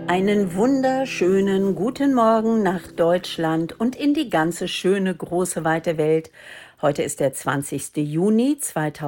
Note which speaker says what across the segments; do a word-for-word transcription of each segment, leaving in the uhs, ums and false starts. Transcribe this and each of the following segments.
Speaker 1: Einen wunderschönen guten Morgen nach Deutschland und in die ganze schöne, große, weite Welt. Heute ist der zwanzigste Juni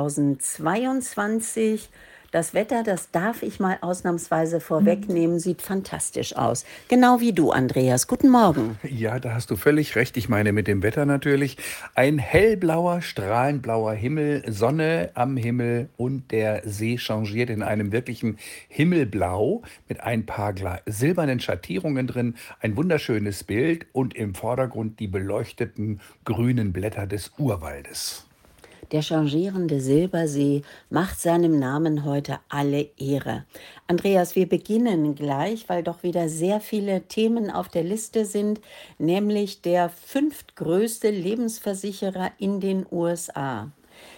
Speaker 1: zweitausendzweiundzwanzig. Das Wetter, das darf ich mal ausnahmsweise vorwegnehmen, sieht fantastisch aus. Genau wie du, Andreas. Guten Morgen.
Speaker 2: Ja, da hast du völlig recht. Ich meine mit dem Wetter natürlich. Ein hellblauer, strahlendblauer Himmel, Sonne am Himmel und der See changiert in einem wirklichen Himmelblau mit ein paar gla- silbernen Schattierungen drin. Ein wunderschönes Bild und im Vordergrund die beleuchteten grünen Blätter des Urwaldes.
Speaker 1: Der changierende Silbersee macht seinem Namen heute alle Ehre. Andreas, wir beginnen gleich, weil doch wieder sehr viele Themen auf der Liste sind, nämlich der fünftgrößte Lebensversicherer in den U S A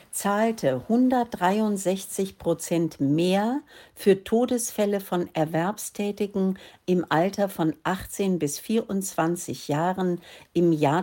Speaker 1: zahlte hundertdreiundsechzig Prozent mehr für Todesfälle von Erwerbstätigen im Alter von achtzehn bis vierundzwanzig Jahren im Jahr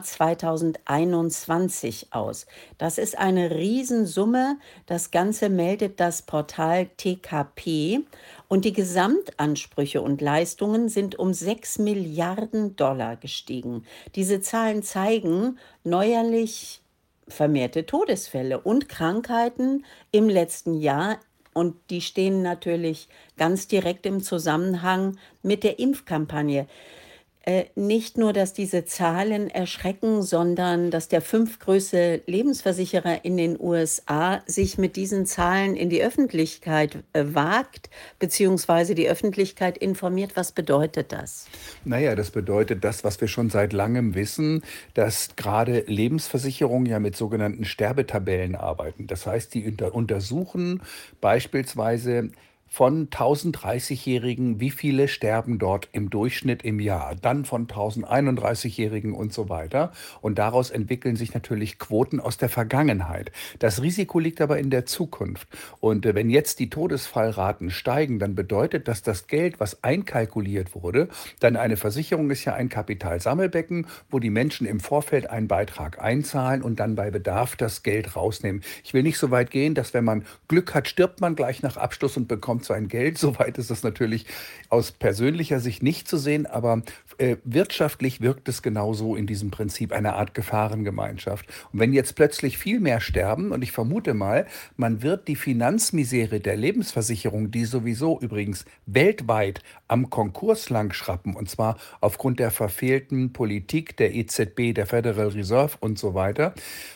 Speaker 1: zweitausendeinundzwanzig aus. Das ist eine Riesensumme. Das Ganze meldet das Portal T K P. Und die Gesamtansprüche und Leistungen sind um sechs Milliarden Dollar gestiegen. Diese Zahlen zeigen neuerlich vermehrte Todesfälle und Krankheiten im letzten Jahr. Und die stehen natürlich ganz direkt im Zusammenhang mit der Impfkampagne. Äh, nicht nur, dass diese Zahlen erschrecken, sondern dass der fünftgrößte Lebensversicherer in den U S A sich mit diesen Zahlen in die Öffentlichkeit äh, wagt, beziehungsweise die Öffentlichkeit informiert. Was bedeutet das?
Speaker 2: Naja, das bedeutet das, was wir schon seit langem wissen, dass gerade Lebensversicherungen ja mit sogenannten Sterbetabellen arbeiten. Das heißt, die unter untersuchen beispielsweise von tausenddreißig-Jährigen, wie viele sterben dort im Durchschnitt im Jahr, dann von tausendeinunddreißig-Jährigen und so weiter. Und daraus entwickeln sich natürlich Quoten aus der Vergangenheit. Das Risiko liegt aber in der Zukunft. Und äh, wenn jetzt die Todesfallraten steigen, dann bedeutet das, das Geld, was einkalkuliert wurde, dann eine Versicherung ist ja ein Kapitalsammelbecken, wo die Menschen im Vorfeld einen Beitrag einzahlen und dann bei Bedarf das Geld rausnehmen. Ich will nicht so weit gehen, dass wenn man Glück hat, stirbt man gleich nach Abschluss und bekommt sein Geld. Soweit ist das natürlich aus persönlicher Sicht nicht zu sehen, aber äh, wirtschaftlich wirkt es genauso in diesem Prinzip eine Art Gefahrengemeinschaft. Und wenn jetzt plötzlich viel mehr sterben, und ich vermute mal, man wird die Finanzmisere der Lebensversicherung, die sowieso übrigens weltweit am Konkurs langschrappen, und zwar aufgrund der verfehlten Politik der E Z B, der Federal Reserve und so weiter,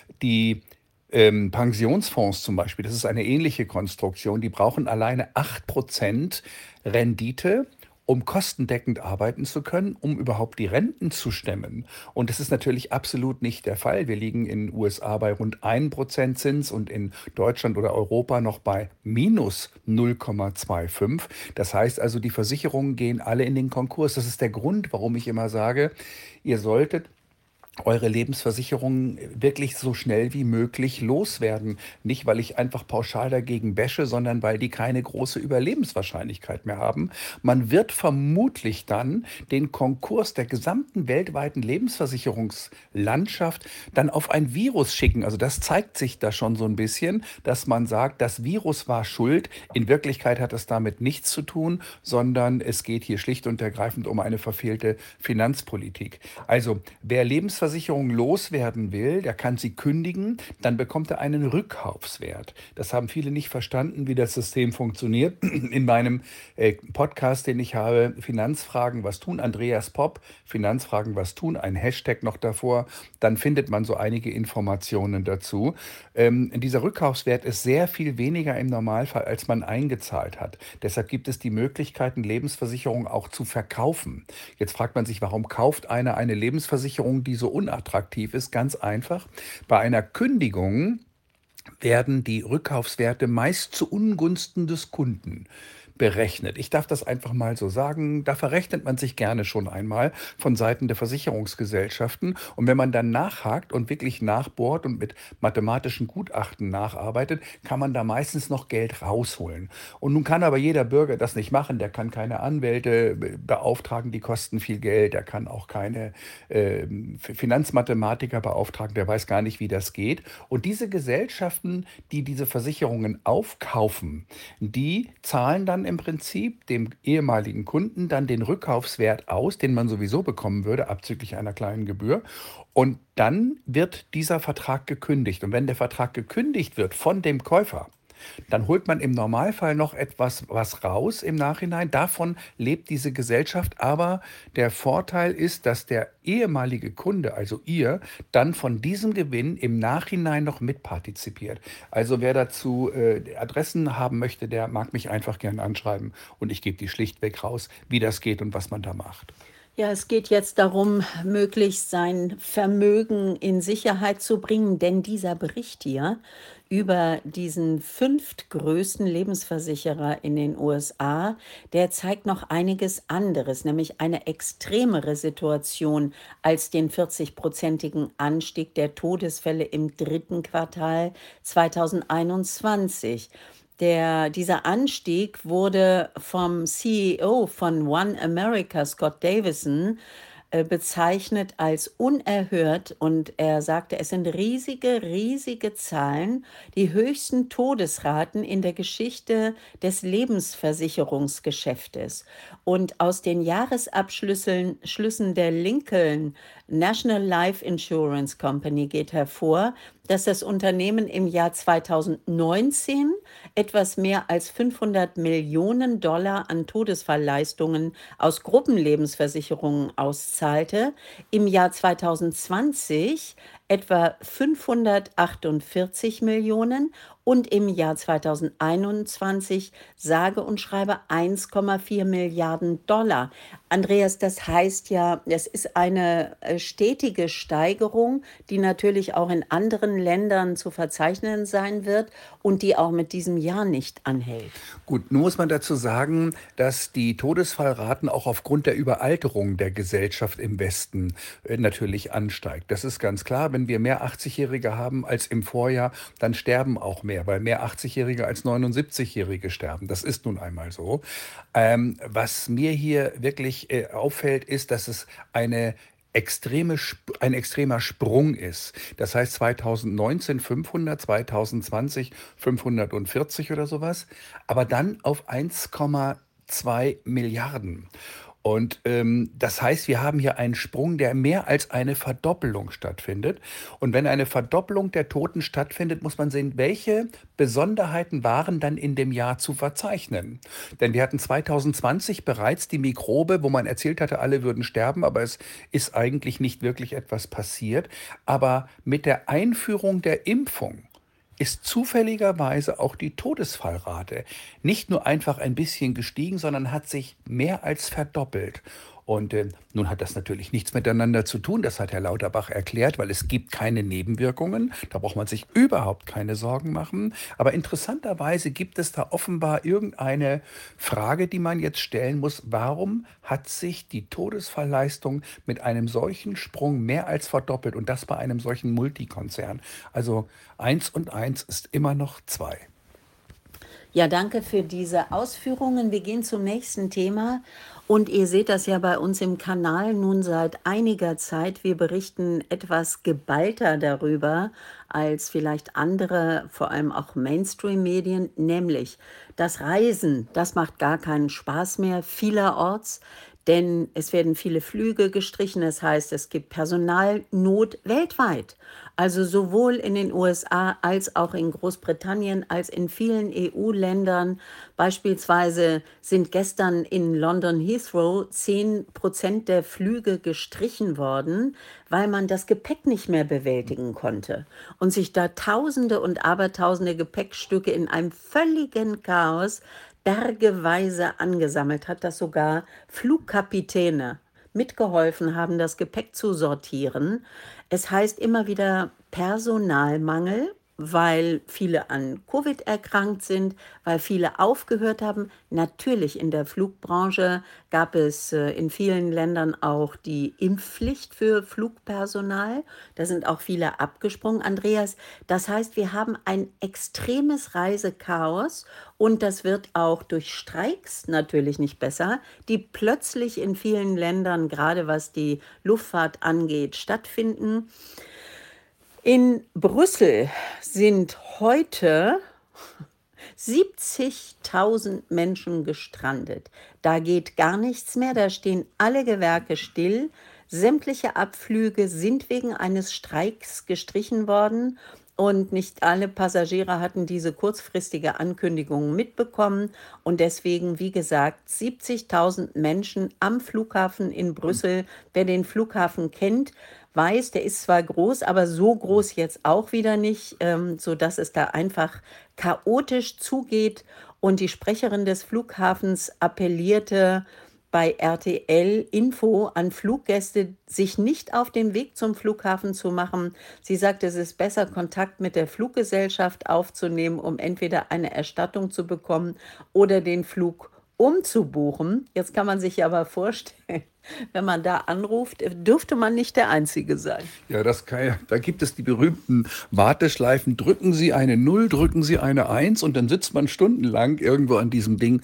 Speaker 2: die ähm, Pensionsfonds zum Beispiel, das ist eine ähnliche Konstruktion, die brauchen alleine acht Prozent Rendite, um kostendeckend arbeiten zu können, um überhaupt die Renten zu stemmen. Und das ist natürlich absolut nicht der Fall. Wir liegen in den U S A bei rund ein Prozent Zins und in Deutschland oder Europa noch bei minus null Komma fünfundzwanzig. Das heißt also, die Versicherungen gehen alle in den Konkurs. Das ist der Grund, warum ich immer sage, ihr solltet eure Lebensversicherung wirklich so schnell wie möglich loswerden. Nicht, weil ich einfach pauschal dagegen bashe, sondern weil die keine große Überlebenswahrscheinlichkeit mehr haben. Man wird vermutlich dann den Konkurs der gesamten weltweiten Lebensversicherungslandschaft dann auf ein Virus schicken. Also das zeigt sich da schon so ein bisschen, dass man sagt, das Virus war schuld. In Wirklichkeit hat es damit nichts zu tun, sondern es geht hier schlicht und ergreifend um eine verfehlte Finanzpolitik. Also wer Lebensversicherung loswerden will, der kann sie kündigen, dann bekommt er einen Rückkaufswert. Das haben viele nicht verstanden, wie das System funktioniert. In meinem äh, Podcast, den ich habe, Finanzfragen, was tun, Andreas Popp, Finanzfragen, was tun, ein Hashtag noch davor, dann findet man so einige Informationen dazu. Ähm, dieser Rückkaufswert ist sehr viel weniger im Normalfall, als man eingezahlt hat. Deshalb gibt es die Möglichkeiten, Lebensversicherungen auch zu verkaufen. Jetzt fragt man sich, warum kauft einer eine Lebensversicherung, die so unattraktiv ist? Ganz einfach. Bei einer Kündigung werden die Rückkaufswerte meist zu Ungunsten des Kunden berechnet. Ich darf das einfach mal so sagen. Da verrechnet man sich gerne schon einmal von Seiten der Versicherungsgesellschaften. Und wenn man dann nachhakt und wirklich nachbohrt und mit mathematischen Gutachten nacharbeitet, kann man da meistens noch Geld rausholen. Und nun kann aber jeder Bürger das nicht machen. Der kann keine Anwälte beauftragen, die kosten viel Geld. Der kann auch keine äh, Finanzmathematiker beauftragen. Der weiß gar nicht, wie das geht. Und diese Gesellschaft Gesellschaften, die diese Versicherungen aufkaufen, die zahlen dann im Prinzip dem ehemaligen Kunden dann den Rückkaufswert aus, den man sowieso bekommen würde, abzüglich einer kleinen Gebühr. Und dann wird dieser Vertrag gekündigt. Und wenn der Vertrag gekündigt wird von dem Käufer, dann holt man im Normalfall noch etwas was raus im Nachhinein. Davon lebt diese Gesellschaft. Aber der Vorteil ist, dass der ehemalige Kunde, also ihr, dann von diesem Gewinn im Nachhinein noch mitpartizipiert. Also wer dazu äh, Adressen haben möchte, der mag mich einfach gerne anschreiben und ich gebe die schlichtweg raus, wie das geht und was man da macht.
Speaker 1: Ja, es geht jetzt darum, möglichst sein Vermögen in Sicherheit zu bringen, denn dieser Bericht hier über diesen fünftgrößten Lebensversicherer in den U S A, der zeigt noch einiges anderes, nämlich eine extremere Situation als den vierzig-prozentigen Anstieg der Todesfälle im dritten Quartal zweitausendeinundzwanzig. Der, dieser Anstieg wurde vom C E O von One America, Scott Davison, äh, bezeichnet als unerhört und er sagte, es sind riesige, riesige Zahlen, die höchsten Todesraten in der Geschichte des Lebensversicherungsgeschäftes. Und aus den Jahresabschlüssen Schlüssen der Lincoln National Life Insurance Company geht hervor, dass das Unternehmen im Jahr zweitausendneunzehn etwas mehr als fünfhundert Millionen Dollar an Todesfallleistungen aus Gruppenlebensversicherungen auszahlte, im Jahr zweitausendzwanzig etwa fünfhundertachtundvierzig Millionen und im Jahr zweitausendeinundzwanzig sage und schreibe eins Komma vier Milliarden Dollar. Andreas, das heißt ja, es ist eine äh, stetige Steigerung, die natürlich auch in anderen Ländern zu verzeichnen sein wird und die auch mit diesem Jahr nicht anhält.
Speaker 2: Gut, nun muss man dazu sagen, dass die Todesfallraten auch aufgrund der Überalterung der Gesellschaft im Westen äh, natürlich ansteigt. Das ist ganz klar. Wenn wir mehr achtzig-Jährige haben als im Vorjahr, dann sterben auch mehr, weil mehr achtzig-Jährige als neunundsiebzig-Jährige sterben. Das ist nun einmal so. Ähm, was mir hier wirklich äh, auffällt, ist, dass es eine extreme, Sp- ein extremer Sprung ist. Das heißt zweitausendneunzehn fünfhundert, zweitausendzwanzig fünfhundertvierzig oder sowas, aber dann auf eins Komma zwei Milliarden. Und ähm, das heißt, wir haben hier einen Sprung, der mehr als eine Verdoppelung stattfindet. Und wenn eine Verdoppelung der Toten stattfindet, muss man sehen, welche Besonderheiten waren dann in dem Jahr zu verzeichnen. Denn wir hatten zweitausendzwanzig bereits die Mikrobe, wo man erzählt hatte, alle würden sterben, aber es ist eigentlich nicht wirklich etwas passiert. Aber mit der Einführung der Impfung ist zufälligerweise auch die Todesfallrate nicht nur einfach ein bisschen gestiegen, sondern hat sich mehr als verdoppelt. Und äh, nun hat das natürlich nichts miteinander zu tun, das hat Herr Lauterbach erklärt, weil es gibt keine Nebenwirkungen, da braucht man sich überhaupt keine Sorgen machen. Aber interessanterweise gibt es da offenbar irgendeine Frage, die man jetzt stellen muss, warum hat sich die Todesfallleistung mit einem solchen Sprung mehr als verdoppelt und das bei einem solchen Multikonzern? Also eins und eins ist immer noch zwei.
Speaker 1: Ja, danke für diese Ausführungen. Wir gehen zum nächsten Thema. Und ihr seht das ja bei uns im Kanal nun seit einiger Zeit. Wir berichten etwas geballter darüber als vielleicht andere, vor allem auch Mainstream-Medien, nämlich das Reisen. Das macht gar keinen Spaß mehr vielerorts, denn es werden viele Flüge gestrichen. Das heißt, es gibt Personalnot weltweit. Also sowohl in den U S A als auch in Großbritannien als in vielen E U-Ländern. Beispielsweise sind gestern in London Heathrow zehn Prozent der Flüge gestrichen worden, weil man das Gepäck nicht mehr bewältigen konnte und sich da Tausende und Abertausende Gepäckstücke in einem völligen Chaos bergeweise angesammelt hat, dass sogar Flugkapitäne mitgeholfen haben, das Gepäck zu sortieren. Es heißt immer wieder Personalmangel, weil viele an Covid erkrankt sind, weil viele aufgehört haben. Natürlich in der Flugbranche gab es äh, in vielen Ländern auch die Impfpflicht für Flugpersonal. Da sind auch viele abgesprungen, Andreas. Das heißt, wir haben ein extremes Reisechaos und das wird auch durch Streiks natürlich nicht besser, die plötzlich in vielen Ländern, gerade was die Luftfahrt angeht, stattfinden. In Brüssel sind heute siebzigtausend Menschen gestrandet. Da geht gar nichts mehr, da stehen alle Gewerke still. Sämtliche Abflüge sind wegen eines Streiks gestrichen worden und nicht alle Passagiere hatten diese kurzfristige Ankündigung mitbekommen. Und deswegen, wie gesagt, siebzigtausend Menschen am Flughafen in Brüssel. Wer den Flughafen kennt, weiß, der ist zwar groß, aber so groß jetzt auch wieder nicht, ähm, sodass es da einfach chaotisch zugeht. Und die Sprecherin des Flughafens appellierte bei R T L Info an Fluggäste, sich nicht auf den Weg zum Flughafen zu machen. Sie sagte, es ist besser, Kontakt mit der Fluggesellschaft aufzunehmen, um entweder eine Erstattung zu bekommen oder den Flug umzubuchen. Jetzt kann man sich aber vorstellen, wenn man da anruft, dürfte man nicht der Einzige sein.
Speaker 2: Ja, das kann ja, da gibt es die berühmten Warteschleifen. Drücken Sie eine Null, drücken Sie eine Eins und dann sitzt man stundenlang irgendwo an diesem Ding.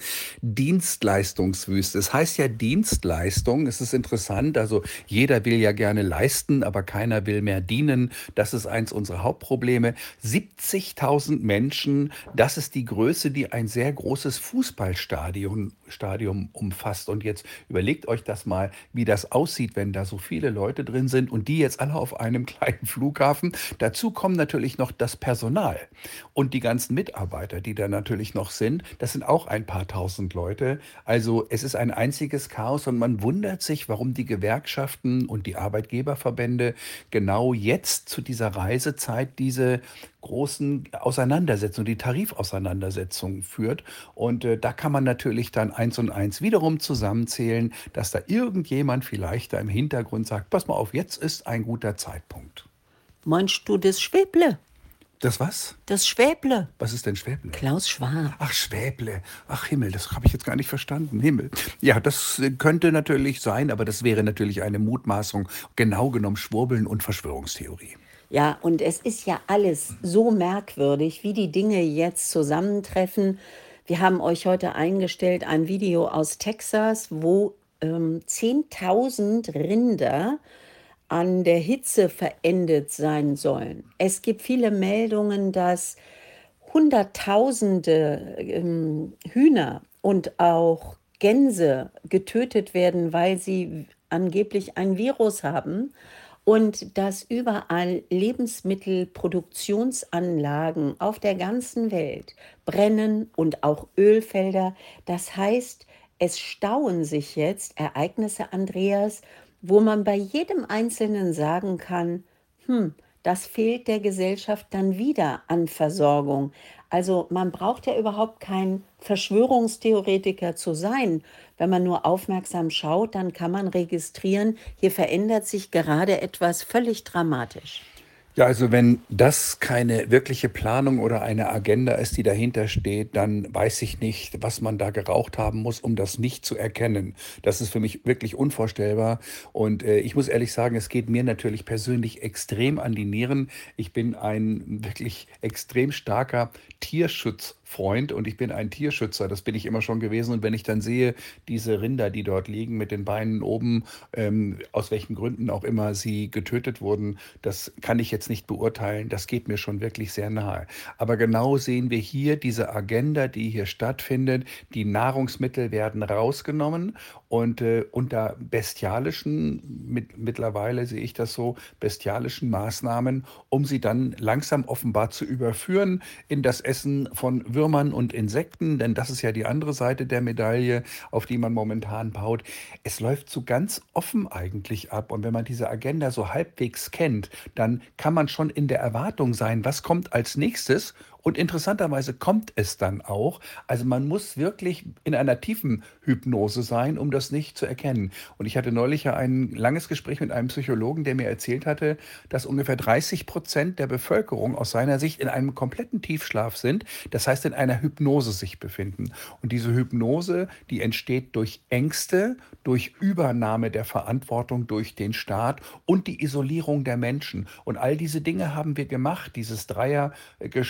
Speaker 2: Dienstleistungswüste. Es heißt ja Dienstleistung. Es ist interessant. Also jeder will ja gerne leisten, aber keiner will mehr dienen. Das ist eins unserer Hauptprobleme. siebzigtausend Menschen, das ist die Größe, die ein sehr großes Fußballstadion Stadium umfasst. Und jetzt überlegt euch das mal, wie das aussieht, wenn da so viele Leute drin sind und die jetzt alle auf einem kleinen Flughafen. Dazu kommen natürlich noch das Personal und die ganzen Mitarbeiter, die da natürlich noch sind. Das sind auch ein paar tausend Leute. Also es ist ein einziges Chaos und man wundert sich, warum die Gewerkschaften und die Arbeitgeberverbände genau jetzt zu dieser Reisezeit diese großen Auseinandersetzungen, die Tarifauseinandersetzungen führt. Und äh, da kann man natürlich dann eins und eins wiederum zusammenzählen, dass da irgendjemand vielleicht da im Hintergrund sagt, pass mal auf, jetzt ist ein guter Zeitpunkt.
Speaker 1: Meinst du das Schwäble?
Speaker 2: Das was?
Speaker 1: Das Schwäble.
Speaker 2: Was ist denn Schwäble?
Speaker 1: Klaus Schwab.
Speaker 2: Ach, Schwäble. Ach Himmel, das habe ich jetzt gar nicht verstanden. Himmel. Ja, das äh, könnte natürlich sein, aber das wäre natürlich eine Mutmaßung. Genau genommen Schwurbeln und Verschwörungstheorie.
Speaker 1: Ja, und es ist ja alles so merkwürdig, wie die Dinge jetzt zusammentreffen. Wir haben euch heute eingestellt ein Video aus Texas, wo ähm, zehntausend Rinder an der Hitze verendet sein sollen. Es gibt viele Meldungen, dass Hunderttausende ähm, Hühner und auch Gänse getötet werden, weil sie angeblich ein Virus haben. Und dass überall Lebensmittelproduktionsanlagen auf der ganzen Welt brennen und auch Ölfelder. Das heißt, es stauen sich jetzt Ereignisse, Andreas, wo man bei jedem Einzelnen sagen kann, hm, das fehlt der Gesellschaft dann wieder an Versorgung. Also man braucht ja überhaupt kein Verschwörungstheoretiker zu sein. Wenn man nur aufmerksam schaut, dann kann man registrieren, hier verändert sich gerade etwas völlig dramatisch.
Speaker 2: Ja, also wenn das keine wirkliche Planung oder eine Agenda ist, die dahinter steht, dann weiß ich nicht, was man da geraucht haben muss, um das nicht zu erkennen. Das ist für mich wirklich unvorstellbar. Und äh, ich muss ehrlich sagen, es geht mir natürlich persönlich extrem an die Nieren. Ich bin ein wirklich extrem starker Tierschutzfreund und ich bin ein Tierschützer. Das bin ich immer schon gewesen. Und wenn ich dann sehe, diese Rinder, die dort liegen mit den Beinen oben, ähm, aus welchen Gründen auch immer sie getötet wurden, das kann ich jetzt nicht beurteilen. Das geht mir schon wirklich sehr nahe. Aber genau sehen wir hier diese Agenda, die hier stattfindet. Die Nahrungsmittel werden rausgenommen und äh, unter bestialischen, mit, mittlerweile sehe ich das so, bestialischen Maßnahmen, um sie dann langsam offenbar zu überführen in das Essen von Würmern und Insekten, denn das ist ja die andere Seite der Medaille, auf die man momentan baut. Es läuft so ganz offen eigentlich ab und wenn man diese Agenda so halbwegs kennt, dann kann man schon in der Erwartung sein, was kommt als nächstes. Und interessanterweise kommt es dann auch. Also man muss wirklich in einer tiefen Hypnose sein, um das nicht zu erkennen. Und ich hatte neulich ja ein langes Gespräch mit einem Psychologen, der mir erzählt hatte, dass ungefähr dreißig Prozent der Bevölkerung aus seiner Sicht in einem kompletten Tiefschlaf sind. Das heißt, in einer Hypnose sich befinden. Und diese Hypnose, die entsteht durch Ängste, durch Übernahme der Verantwortung durch den Staat und die Isolierung der Menschen. Und all diese Dinge haben wir gemacht, dieses Dreiergespann, was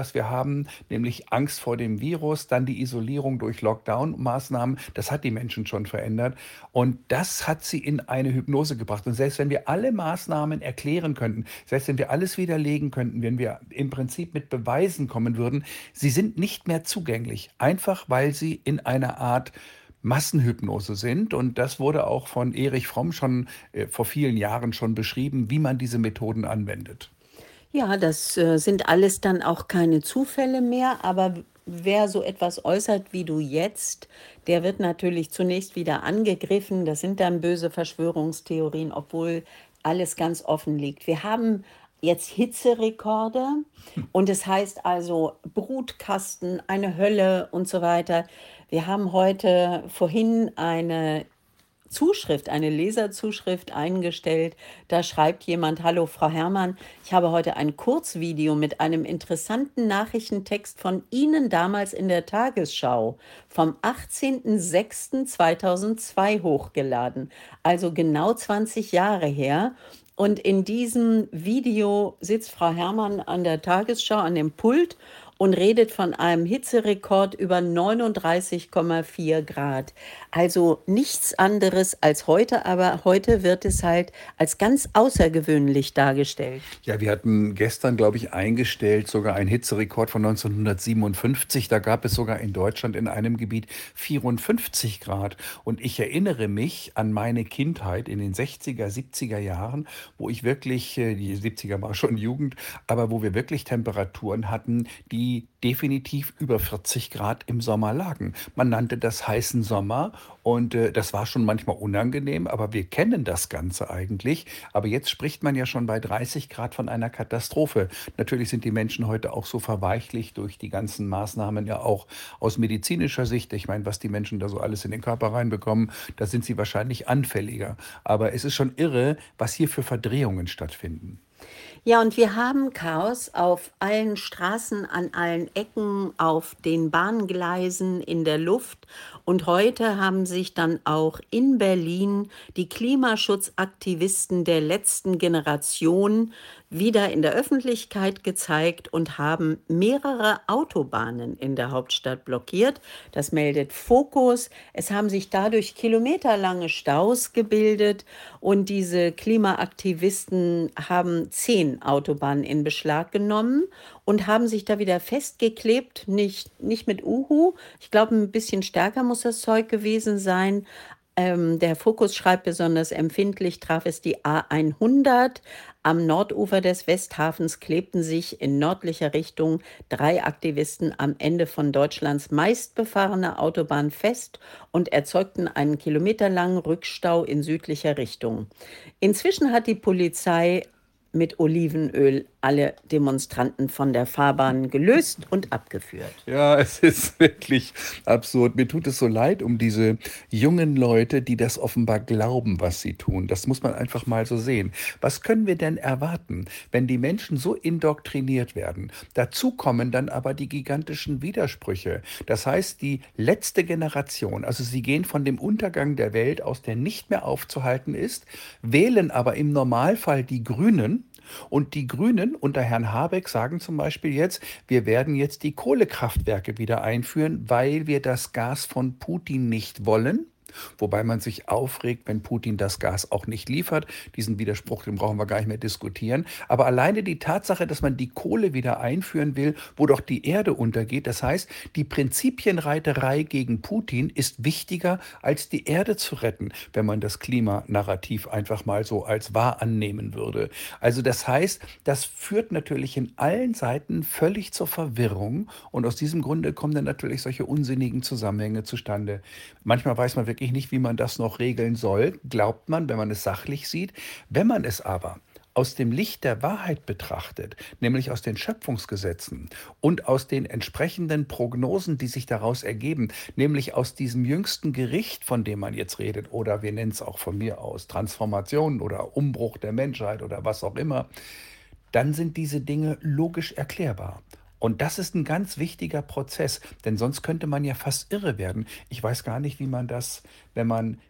Speaker 2: was wir haben, nämlich Angst vor dem Virus, dann die Isolierung durch Lockdown-Maßnahmen. Das hat die Menschen schon verändert. Und das hat sie in eine Hypnose gebracht. Und selbst wenn wir alle Maßnahmen erklären könnten, selbst wenn wir alles widerlegen könnten, wenn wir im Prinzip mit Beweisen kommen würden, sie sind nicht mehr zugänglich. Einfach weil sie in einer Art Massenhypnose sind. Und das wurde auch von Erich Fromm schon äh, vor vielen Jahren schon beschrieben, wie man diese Methoden anwendet.
Speaker 1: Ja, das äh, sind alles dann auch keine Zufälle mehr, aber w- wer so etwas äußert wie du jetzt, der wird natürlich zunächst wieder angegriffen. Das sind dann böse Verschwörungstheorien, obwohl alles ganz offen liegt. Wir haben jetzt Hitzerekorde und es heißt also Brutkasten, eine Hölle und so weiter. Wir haben heute vorhin eine Zuschrift, eine Leserzuschrift eingestellt. Da schreibt jemand: Hallo Frau Herrmann, ich habe heute ein Kurzvideo mit einem interessanten Nachrichtentext von Ihnen damals in der Tagesschau vom achtzehnten sechsten zweitausendzwei hochgeladen, also genau zwanzig Jahre her. Und in diesem Video sitzt Frau Herrmann an der Tagesschau an dem Pult und redet von einem Hitzerekord über neununddreißig Komma vier Grad. Also nichts anderes als heute, aber heute wird es halt als ganz außergewöhnlich dargestellt.
Speaker 2: Ja, wir hatten gestern, glaube ich, eingestellt sogar einen Hitzerekord von neunzehnhundertsiebenundfünfzig. Da gab es sogar in Deutschland in einem Gebiet vierundfünfzig Grad. Und ich erinnere mich an meine Kindheit in den sechziger, siebziger Jahren, wo ich wirklich, äh, die siebziger war schon Jugend, aber wo wir wirklich Temperaturen hatten, die definitiv über vierzig Grad im Sommer lagen. Man nannte das heißen Sommer und äh, das war schon manchmal unangenehm, aber wir kennen das Ganze eigentlich. Aber jetzt spricht man ja schon bei dreißig Grad von einer Katastrophe. Natürlich sind die Menschen heute auch so verweichlicht durch die ganzen Maßnahmen, ja auch aus medizinischer Sicht. Ich meine, was die Menschen da so alles in den Körper reinbekommen, da sind sie wahrscheinlich anfälliger. Aber es ist schon irre, was hier für Verdrehungen stattfinden.
Speaker 1: Ja, und wir haben Chaos auf allen Straßen, an allen Ecken, auf den Bahngleisen, in der Luft. Und heute haben sich dann auch in Berlin die Klimaschutzaktivisten der letzten Generation wieder in der Öffentlichkeit gezeigt und haben mehrere Autobahnen in der Hauptstadt blockiert. Das meldet Fokus. Es haben sich dadurch kilometerlange Staus gebildet und diese Klimaaktivisten haben zehn Autobahnen in Beschlag genommen und haben sich da wieder festgeklebt, nicht, nicht mit Uhu. Ich glaube, ein bisschen stärker muss das Zeug gewesen sein. Ähm, der Fokus schreibt, besonders empfindlich traf es die A hundert. Am Nordufer des Westhafens klebten sich in nördlicher Richtung drei Aktivisten am Ende von Deutschlands meistbefahrener Autobahn fest und erzeugten einen kilometerlangen Rückstau in südlicher Richtung. Inzwischen hat die Polizei mit Olivenöl alle Demonstranten von der Fahrbahn gelöst und abgeführt.
Speaker 2: Ja, es ist wirklich absurd. Mir tut es so leid um diese jungen Leute, die das offenbar glauben, was sie tun. Das muss man einfach mal so sehen. Was können wir denn erwarten, wenn die Menschen so indoktriniert werden? Dazu kommen dann aber die gigantischen Widersprüche. Das heißt, die letzte Generation, also sie gehen von dem Untergang der Welt aus, der nicht mehr aufzuhalten ist, wählen aber im Normalfall die Grünen. Und die Grünen unter Herrn Habeck sagen zum Beispiel jetzt, wir werden jetzt die Kohlekraftwerke wieder einführen, weil wir das Gas von Putin nicht wollen. Wobei man sich aufregt, wenn Putin das Gas auch nicht liefert. Diesen Widerspruch, den brauchen wir gar nicht mehr diskutieren. Aber alleine die Tatsache, dass man die Kohle wieder einführen will, wo doch die Erde untergeht, das heißt, die Prinzipienreiterei gegen Putin ist wichtiger, als die Erde zu retten, wenn man das Klimanarrativ einfach mal so als wahr annehmen würde. Also das heißt, das führt natürlich in allen Seiten völlig zur Verwirrung und aus diesem Grunde kommen dann natürlich solche unsinnigen Zusammenhänge zustande. Manchmal weiß man wirklich nicht, wie man das noch regeln soll, glaubt man, wenn man es sachlich sieht. Wenn man es aber aus dem Licht der Wahrheit betrachtet, nämlich aus den Schöpfungsgesetzen und aus den entsprechenden Prognosen, die sich daraus ergeben, nämlich aus diesem jüngsten Gericht, von dem man jetzt redet, oder wir nennen es auch von mir aus Transformation oder Umbruch der Menschheit oder was auch immer, dann sind diese Dinge logisch erklärbar. Und das ist ein ganz wichtiger Prozess, denn sonst könnte man ja fast irre werden. Ich weiß gar nicht, wie man das, wenn man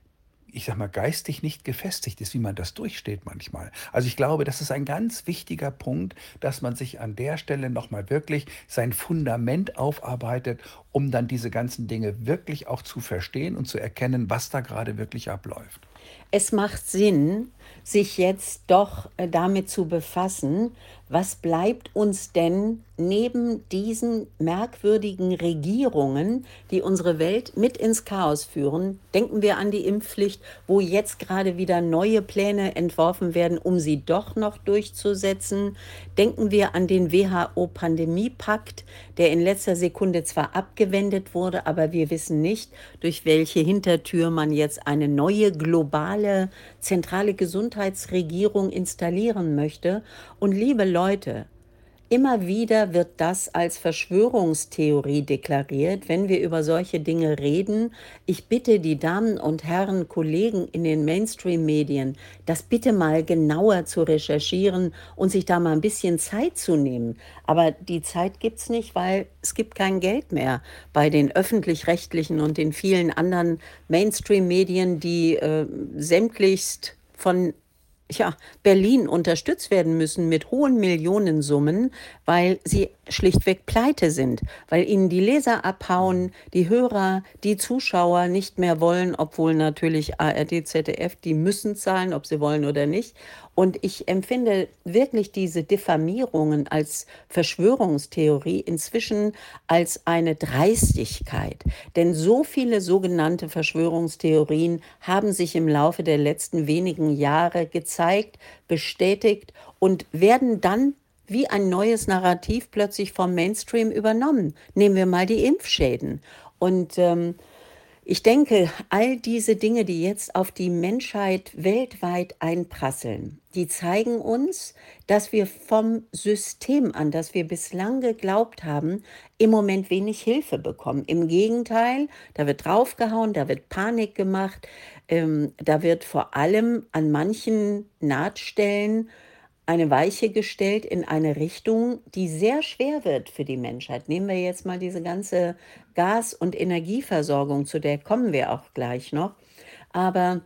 Speaker 2: ich sage mal, geistig nicht gefestigt ist, wie man das durchsteht manchmal. Also ich glaube, das ist ein ganz wichtiger Punkt, dass man sich an der Stelle noch mal wirklich sein Fundament aufarbeitet, um dann diese ganzen Dinge wirklich auch zu verstehen und zu erkennen, was da gerade wirklich abläuft.
Speaker 1: Es macht Sinn, sich jetzt doch äh, damit zu befassen, was bleibt uns denn neben diesen merkwürdigen Regierungen, die unsere Welt mit ins Chaos führen? Denken wir an die Impfpflicht, wo jetzt gerade wieder neue Pläne entworfen werden, um sie doch noch durchzusetzen. Denken wir an den W H O-Pandemiepakt, der in letzter Sekunde zwar abgewendet wurde, aber wir wissen nicht, durch welche Hintertür man jetzt eine neue globale zentrale Gesundheitsregierung installieren möchte. Und liebe Leute, immer wieder wird das als Verschwörungstheorie deklariert, wenn wir über solche Dinge reden. Ich bitte die Damen und Herren Kollegen in den Mainstream-Medien, das bitte mal genauer zu recherchieren und sich da mal ein bisschen Zeit zu nehmen. Aber die Zeit gibt's nicht, weil es gibt kein Geld mehr bei den öffentlich-rechtlichen und den vielen anderen Mainstream-Medien, die äh, sämtlichst von ja, Berlin unterstützt werden müssen mit hohen Millionensummen, weil sie schlichtweg pleite sind, weil ihnen die Leser abhauen, die Hörer, die Zuschauer nicht mehr wollen, obwohl natürlich A R D, Z D F, die müssen zahlen, ob sie wollen oder nicht. Und ich empfinde wirklich diese Diffamierungen als Verschwörungstheorie inzwischen als eine Dreistigkeit. Denn so viele sogenannte Verschwörungstheorien haben sich im Laufe der letzten wenigen Jahre gezeigt, bestätigt und werden dann wie ein neues Narrativ plötzlich vom Mainstream übernommen. Nehmen wir mal die Impfschäden. Und ähm, ich denke, all diese Dinge, die jetzt auf die Menschheit weltweit einprasseln, die zeigen uns, dass wir vom System, an das wir bislang geglaubt haben, im Moment wenig Hilfe bekommen. Im Gegenteil, da wird draufgehauen, da wird Panik gemacht, ähm, da wird vor allem an manchen Nahtstellen eine Weiche gestellt in eine Richtung, die sehr schwer wird für die Menschheit. Nehmen wir jetzt mal diese ganze Gas- und Energieversorgung, zu der kommen wir auch gleich noch. Aber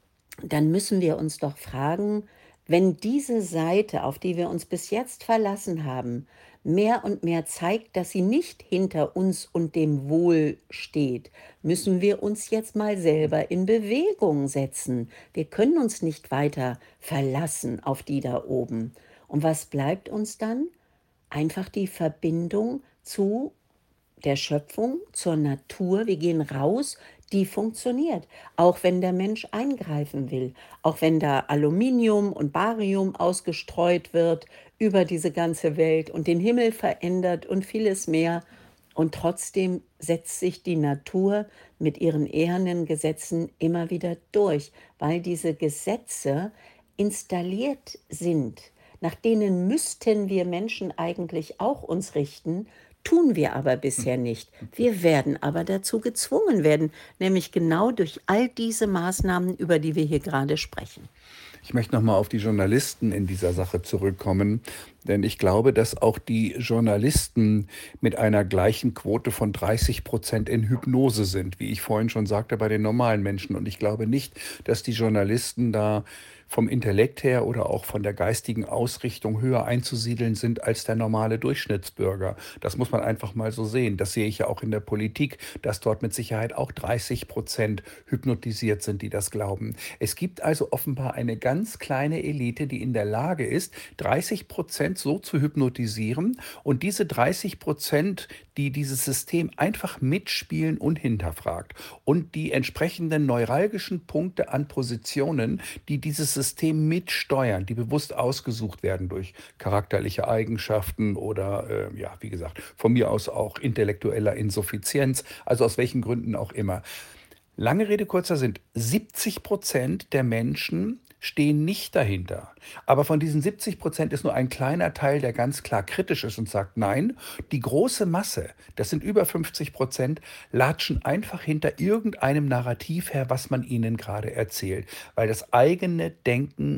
Speaker 1: dann müssen wir uns doch fragen, wenn diese Seite, auf die wir uns bis jetzt verlassen haben, mehr und mehr zeigt, dass sie nicht hinter uns und dem Wohl steht, müssen wir uns jetzt mal selber in Bewegung setzen. Wir können uns nicht weiter verlassen auf die da oben. Und was bleibt uns dann? Einfach die Verbindung zu der Schöpfung, zur Natur. Wir gehen raus, die funktioniert. Auch wenn der Mensch eingreifen will, auch wenn da Aluminium und Barium ausgestreut wird über diese ganze Welt und den Himmel verändert und vieles mehr. Und trotzdem setzt sich die Natur mit ihren ehernen Gesetzen immer wieder durch, weil diese Gesetze installiert sind. Nach denen müssten wir Menschen eigentlich auch uns richten, tun wir aber bisher nicht. Wir werden aber dazu gezwungen werden, nämlich genau durch all diese Maßnahmen, über die wir hier gerade sprechen.
Speaker 2: Ich möchte noch mal auf die Journalisten in dieser Sache zurückkommen, denn ich glaube, dass auch die Journalisten mit einer gleichen Quote von dreißig Prozent in Hypnose sind, wie ich vorhin schon sagte, bei den normalen Menschen. Und ich glaube nicht, dass die Journalisten da vom Intellekt her oder auch von der geistigen Ausrichtung höher einzusiedeln sind als der normale Durchschnittsbürger. Das muss man einfach mal so sehen. Das sehe ich ja auch in der Politik, dass dort mit Sicherheit auch dreißig Prozent hypnotisiert sind, die das glauben. Es gibt also offenbar eine ganz kleine Elite, die in der Lage ist, dreißig Prozent so zu hypnotisieren und diese dreißig Prozent, die dieses System einfach mitspielen und hinterfragt und die entsprechenden neuralgischen Punkte an Positionen, die dieses System mitsteuern, die bewusst ausgesucht werden durch charakterliche Eigenschaften oder, äh, ja, wie gesagt, von mir aus auch intellektueller Insuffizienz, also aus welchen Gründen auch immer. Lange Rede, kurzer Sinn, siebzig Prozent der Menschen stehen nicht dahinter. Aber von diesen siebzig Prozent ist nur ein kleiner Teil, der ganz klar kritisch ist und sagt, nein, die große Masse, das sind über fünfzig Prozent, latschen einfach hinter irgendeinem Narrativ her, was man ihnen gerade erzählt, weil das eigene Denken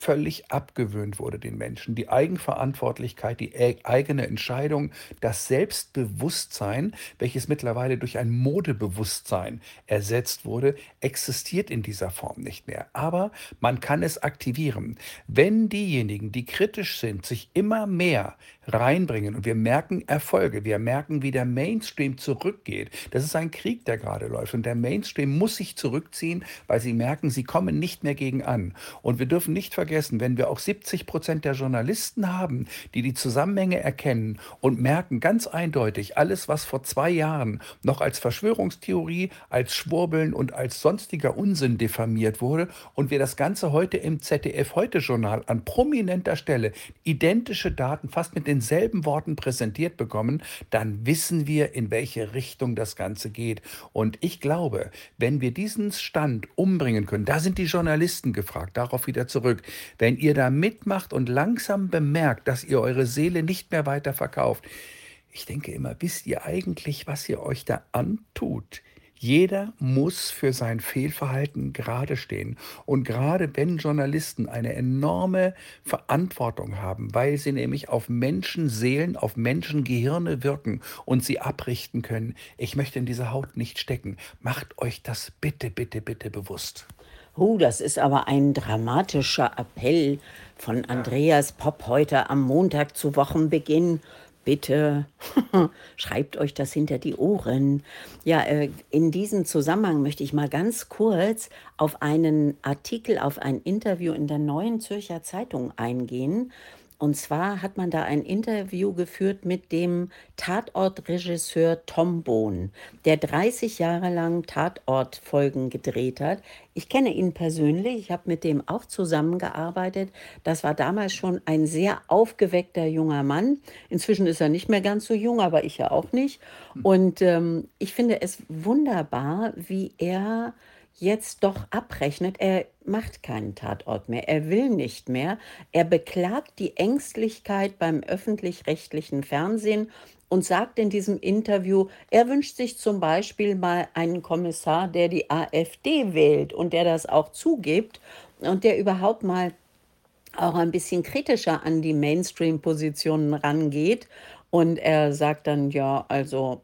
Speaker 2: völlig abgewöhnt wurde den Menschen. Die Eigenverantwortlichkeit, die e eigene Entscheidung, das Selbstbewusstsein, welches mittlerweile durch ein Modebewusstsein ersetzt wurde, existiert in dieser Form nicht mehr. Aber man kann es aktivieren. Wenn diejenigen, die kritisch sind, sich immer mehr reinbringen und wir merken Erfolge, wir merken, wie der Mainstream zurückgeht. Das ist ein Krieg, der gerade läuft und der Mainstream muss sich zurückziehen, weil sie merken, sie kommen nicht mehr gegen an. Und wir dürfen nicht vergessen, wenn wir auch siebzig Prozent der Journalisten haben, die die Zusammenhänge erkennen und merken ganz eindeutig, alles, was vor zwei Jahren noch als Verschwörungstheorie, als Schwurbeln und als sonstiger Unsinn diffamiert wurde und wir das Ganze heute im Z D F-Heute-Journal an prominenter Stelle identische Daten fast mit denselben Worten präsentiert bekommen, dann wissen wir, in welche Richtung das Ganze geht. Und ich glaube, wenn wir diesen Stand umbringen können, da sind die Journalisten gefragt, darauf wieder zurück, wenn ihr da mitmacht und langsam bemerkt, dass ihr eure Seele nicht mehr weiter verkauft. Ich denke immer, wisst ihr eigentlich, was ihr euch da antut? Jeder muss für sein Fehlverhalten gerade stehen. Und gerade wenn Journalisten eine enorme Verantwortung haben, weil sie nämlich auf Menschenseelen, auf Menschengehirne wirken und sie abrichten können, ich möchte in dieser Haut nicht stecken. Macht euch das bitte, bitte, bitte bewusst.
Speaker 1: Oh, das ist aber ein dramatischer Appell von
Speaker 2: Ja.
Speaker 1: Andreas Popp heute am Montag zu Wochenbeginn. Bitte schreibt euch das hinter die Ohren. Ja, äh, in diesem Zusammenhang möchte ich mal ganz kurz auf einen Artikel, auf ein Interview in der Neuen Zürcher Zeitung eingehen. Und zwar hat man da ein Interview geführt mit dem Tatortregisseur Tom Bohn, der dreißig Jahre lang Tatortfolgen gedreht hat. Ich kenne ihn persönlich, ich habe mit dem auch zusammengearbeitet. Das war damals schon ein sehr aufgeweckter junger Mann. Inzwischen ist er nicht mehr ganz so jung, aber ich ja auch nicht. Und ähm, ich finde es wunderbar, wie er jetzt doch abrechnet. Er macht keinen Tatort mehr. Er will nicht mehr. Er beklagt die Ängstlichkeit beim öffentlich-rechtlichen Fernsehen und sagt in diesem Interview, er wünscht sich zum Beispiel mal einen Kommissar, der die AfD wählt und der das auch zugibt und der überhaupt mal auch ein bisschen kritischer an die Mainstream-Positionen rangeht. Und er sagt dann, ja, also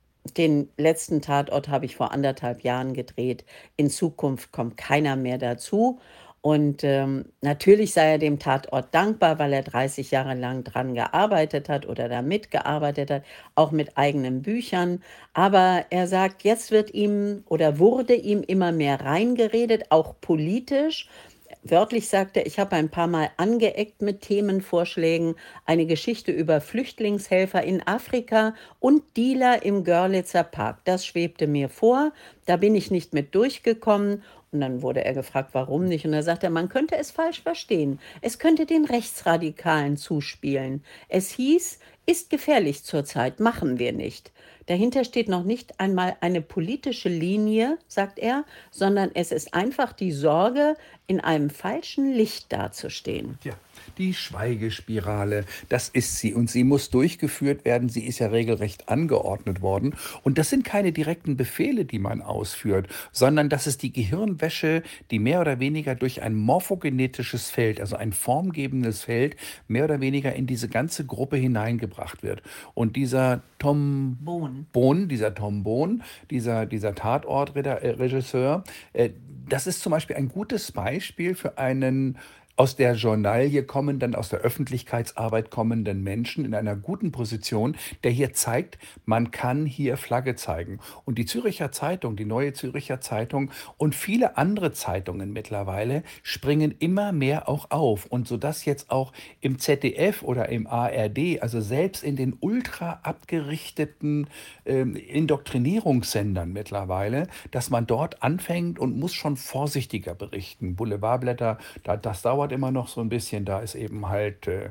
Speaker 1: den letzten Tatort habe ich vor anderthalb Jahren gedreht. In Zukunft kommt keiner mehr dazu. Und ähm, natürlich sei er dem Tatort dankbar, weil er dreißig Jahre lang dran gearbeitet hat oder da mitgearbeitet hat, auch mit eigenen Büchern. Aber er sagt, jetzt wird ihm oder wurde ihm immer mehr reingeredet, auch politisch. Wörtlich sagt er, ich habe ein paar Mal angeeckt mit Themenvorschlägen, eine Geschichte über Flüchtlingshelfer in Afrika und Dealer im Görlitzer Park. Das schwebte mir vor, da bin ich nicht mit durchgekommen. Und dann wurde er gefragt, warum nicht. Und da sagt er, man könnte es falsch verstehen. Es könnte den Rechtsradikalen zuspielen. Es hieß, ist gefährlich zurzeit, machen wir nicht. Dahinter steht noch nicht einmal eine politische Linie, sagt er, sondern es ist einfach die Sorge, in einem falschen Licht dazustehen.
Speaker 2: Ja, die Schweigespirale, das ist sie und sie muss durchgeführt werden. Sie ist ja regelrecht angeordnet worden. Und das sind keine direkten Befehle, die man ausführt, sondern das ist die Gehirnwäsche, die mehr oder weniger durch ein morphogenetisches Feld, also ein formgebendes Feld, mehr oder weniger in diese ganze Gruppe hineingebracht wird. Und dieser Tom
Speaker 1: Bohn.
Speaker 2: Bohn, dieser Tom Bohn, dieser, dieser Tatortregisseur, äh, das ist zum Beispiel ein gutes Beispiel für einen aus der Journalie kommenden, aus der Öffentlichkeitsarbeit kommenden Menschen in einer guten Position, der hier zeigt, man kann hier Flagge zeigen. Und die Züricher Zeitung, die Neue Züricher Zeitung und viele andere Zeitungen mittlerweile springen immer mehr auch auf. Und sodass jetzt auch im Z D F oder im A R D, also selbst in den ultra abgerichteten ähm, Indoktrinierungssendern mittlerweile, dass man dort anfängt und muss schon vorsichtiger berichten. Boulevardblätter, da, das dauert immer noch so ein bisschen, da ist eben halt, äh,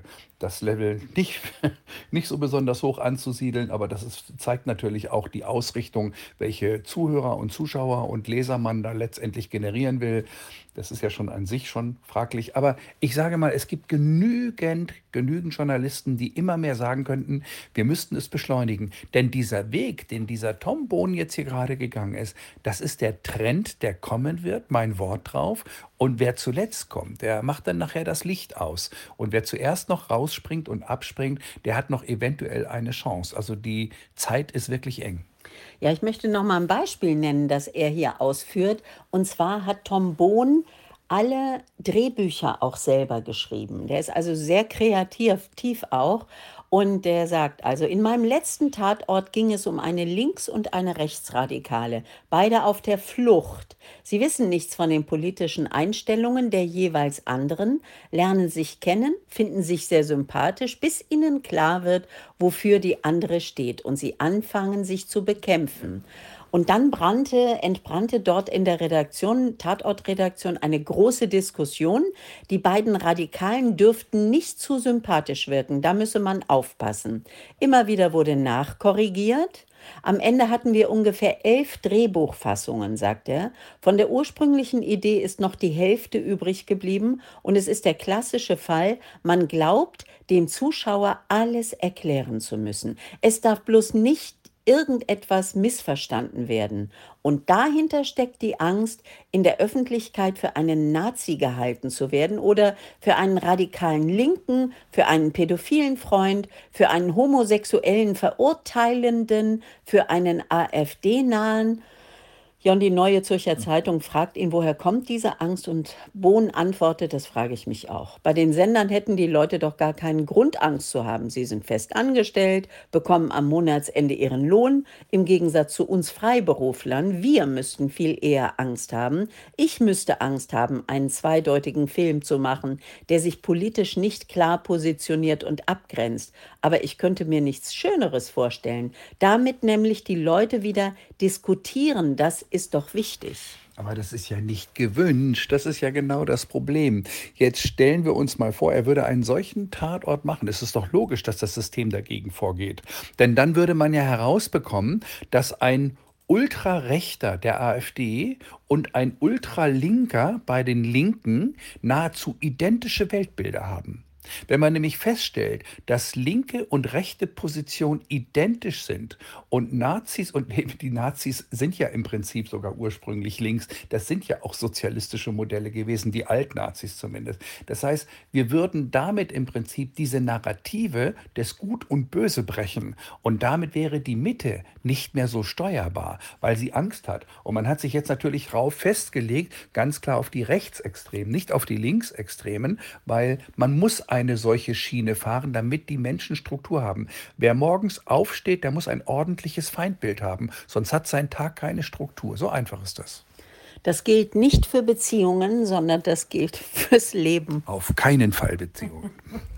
Speaker 2: das Level nicht, nicht so besonders hoch anzusiedeln, aber das ist, zeigt natürlich auch die Ausrichtung, welche Zuhörer und Zuschauer und Leser man da letztendlich generieren will. Das ist ja schon an sich schon fraglich. Aber ich sage mal, es gibt genügend, genügend Journalisten, die immer mehr sagen könnten, wir müssten es beschleunigen. Denn dieser Weg, den dieser Tom Bohn jetzt hier gerade gegangen ist, das ist der Trend, der kommen wird, mein Wort drauf. Und wer zuletzt kommt, der macht dann nachher das Licht aus. Und wer zuerst noch rausspringt und abspringt, der hat noch eventuell eine Chance. Also die Zeit ist wirklich eng.
Speaker 1: Ja, ich möchte noch mal ein Beispiel nennen, das er hier ausführt. Und zwar hat Tom Bohn alle Drehbücher auch selber geschrieben. Der ist also sehr kreativ tief auch. Und der sagt also, in meinem letzten Tatort ging es um eine Links- und eine Rechtsradikale, beide auf der Flucht. Sie wissen nichts von den politischen Einstellungen der jeweils anderen, lernen sich kennen, finden sich sehr sympathisch, bis ihnen klar wird, wofür die andere steht und sie anfangen, sich zu bekämpfen. Und dann brannte, entbrannte dort in der Redaktion, Tatortredaktion, eine große Diskussion. Die beiden Radikalen dürften nicht zu sympathisch wirken, da müsse man aufpassen. Immer wieder wurde nachkorrigiert. Am Ende hatten wir ungefähr elf Drehbuchfassungen, sagt er. Von der ursprünglichen Idee ist noch die Hälfte übrig geblieben und es ist der klassische Fall, man glaubt, dem Zuschauer alles erklären zu müssen. Es darf bloß nicht irgendetwas missverstanden werden. Und dahinter steckt die Angst, in der Öffentlichkeit für einen Nazi gehalten zu werden oder für einen radikalen Linken, für einen pädophilen Freund, für einen homosexuellen Verurteilenden, für einen AfD-nahen. Ja, und die Neue Zürcher Zeitung fragt ihn, woher kommt diese Angst? Und Bohn antwortet, das frage ich mich auch. Bei den Sendern hätten die Leute doch gar keinen Grund, Angst zu haben. Sie sind fest angestellt, bekommen am Monatsende ihren Lohn. Im Gegensatz zu uns Freiberuflern, wir müssten viel eher Angst haben. Ich müsste Angst haben, einen zweideutigen Film zu machen, der sich politisch nicht klar positioniert und abgrenzt. Aber ich könnte mir nichts Schöneres vorstellen. Damit nämlich die Leute wieder diskutieren, das ist doch wichtig.
Speaker 2: Aber das ist ja nicht gewünscht. Das ist ja genau das Problem. Jetzt stellen wir uns mal vor, er würde einen solchen Tatort machen. Es ist doch logisch, dass das System dagegen vorgeht. Denn dann würde man ja herausbekommen, dass ein Ultrarechter der AfD und ein Ultralinker bei den Linken nahezu identische Weltbilder haben. Wenn man nämlich feststellt, dass linke und rechte Positionen identisch sind und Nazis, und die Nazis sind ja im Prinzip sogar ursprünglich links, das sind ja auch sozialistische Modelle gewesen, die Altnazis zumindest. Das heißt, wir würden damit im Prinzip diese Narrative des Gut und Böse brechen und damit wäre die Mitte nicht mehr so steuerbar, weil sie Angst hat. Und man hat sich jetzt natürlich drauf festgelegt, ganz klar auf die Rechtsextremen, nicht auf die Linksextremen, weil man muss eine solche Schiene fahren, damit die Menschen Struktur haben. Wer morgens aufsteht, der muss ein ordentliches Feindbild haben, sonst hat sein Tag keine Struktur. So einfach ist das.
Speaker 1: Das gilt nicht für Beziehungen, sondern das gilt fürs Leben.
Speaker 2: Auf keinen Fall Beziehungen.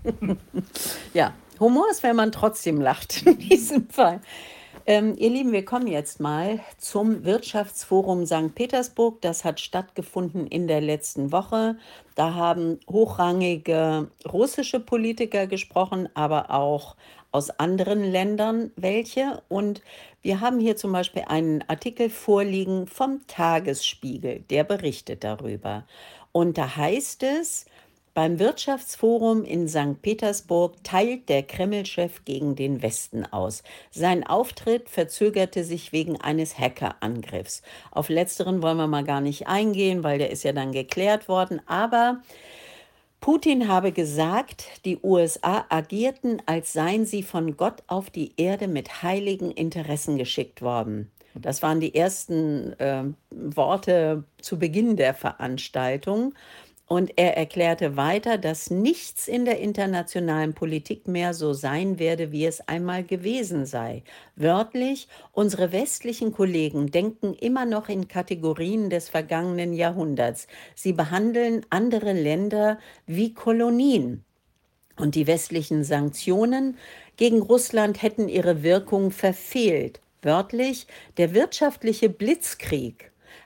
Speaker 1: Ja, Humor ist, wenn man trotzdem lacht in diesem Fall. Ähm, ihr Lieben, wir kommen jetzt mal zum Wirtschaftsforum Sankt Petersburg. Das hat stattgefunden in der letzten Woche. Da haben hochrangige russische Politiker gesprochen, aber auch aus anderen Ländern welche. Und wir haben hier zum Beispiel einen Artikel vorliegen vom Tagesspiegel, der berichtet darüber. Und da heißt es, beim Wirtschaftsforum in Sankt Petersburg teilt der Kreml-Chef gegen den Westen aus. Sein Auftritt verzögerte sich wegen eines Hackerangriffs. Auf letzteren wollen wir mal gar nicht eingehen, weil der ist ja dann geklärt worden. Aber Putin habe gesagt, die U S A agierten, als seien sie von Gott auf die Erde mit heiligen Interessen geschickt worden. Das waren die ersten äh, Worte zu Beginn der Veranstaltung. Und er erklärte weiter, dass nichts in der internationalen Politik mehr so sein werde, wie es einmal gewesen sei. Wörtlich, unsere westlichen Kollegen denken immer noch in Kategorien des vergangenen Jahrhunderts. Sie behandeln andere Länder wie Kolonien. Und die westlichen Sanktionen gegen Russland hätten ihre Wirkung verfehlt. Wörtlich, der wirtschaftliche Blitzkrieg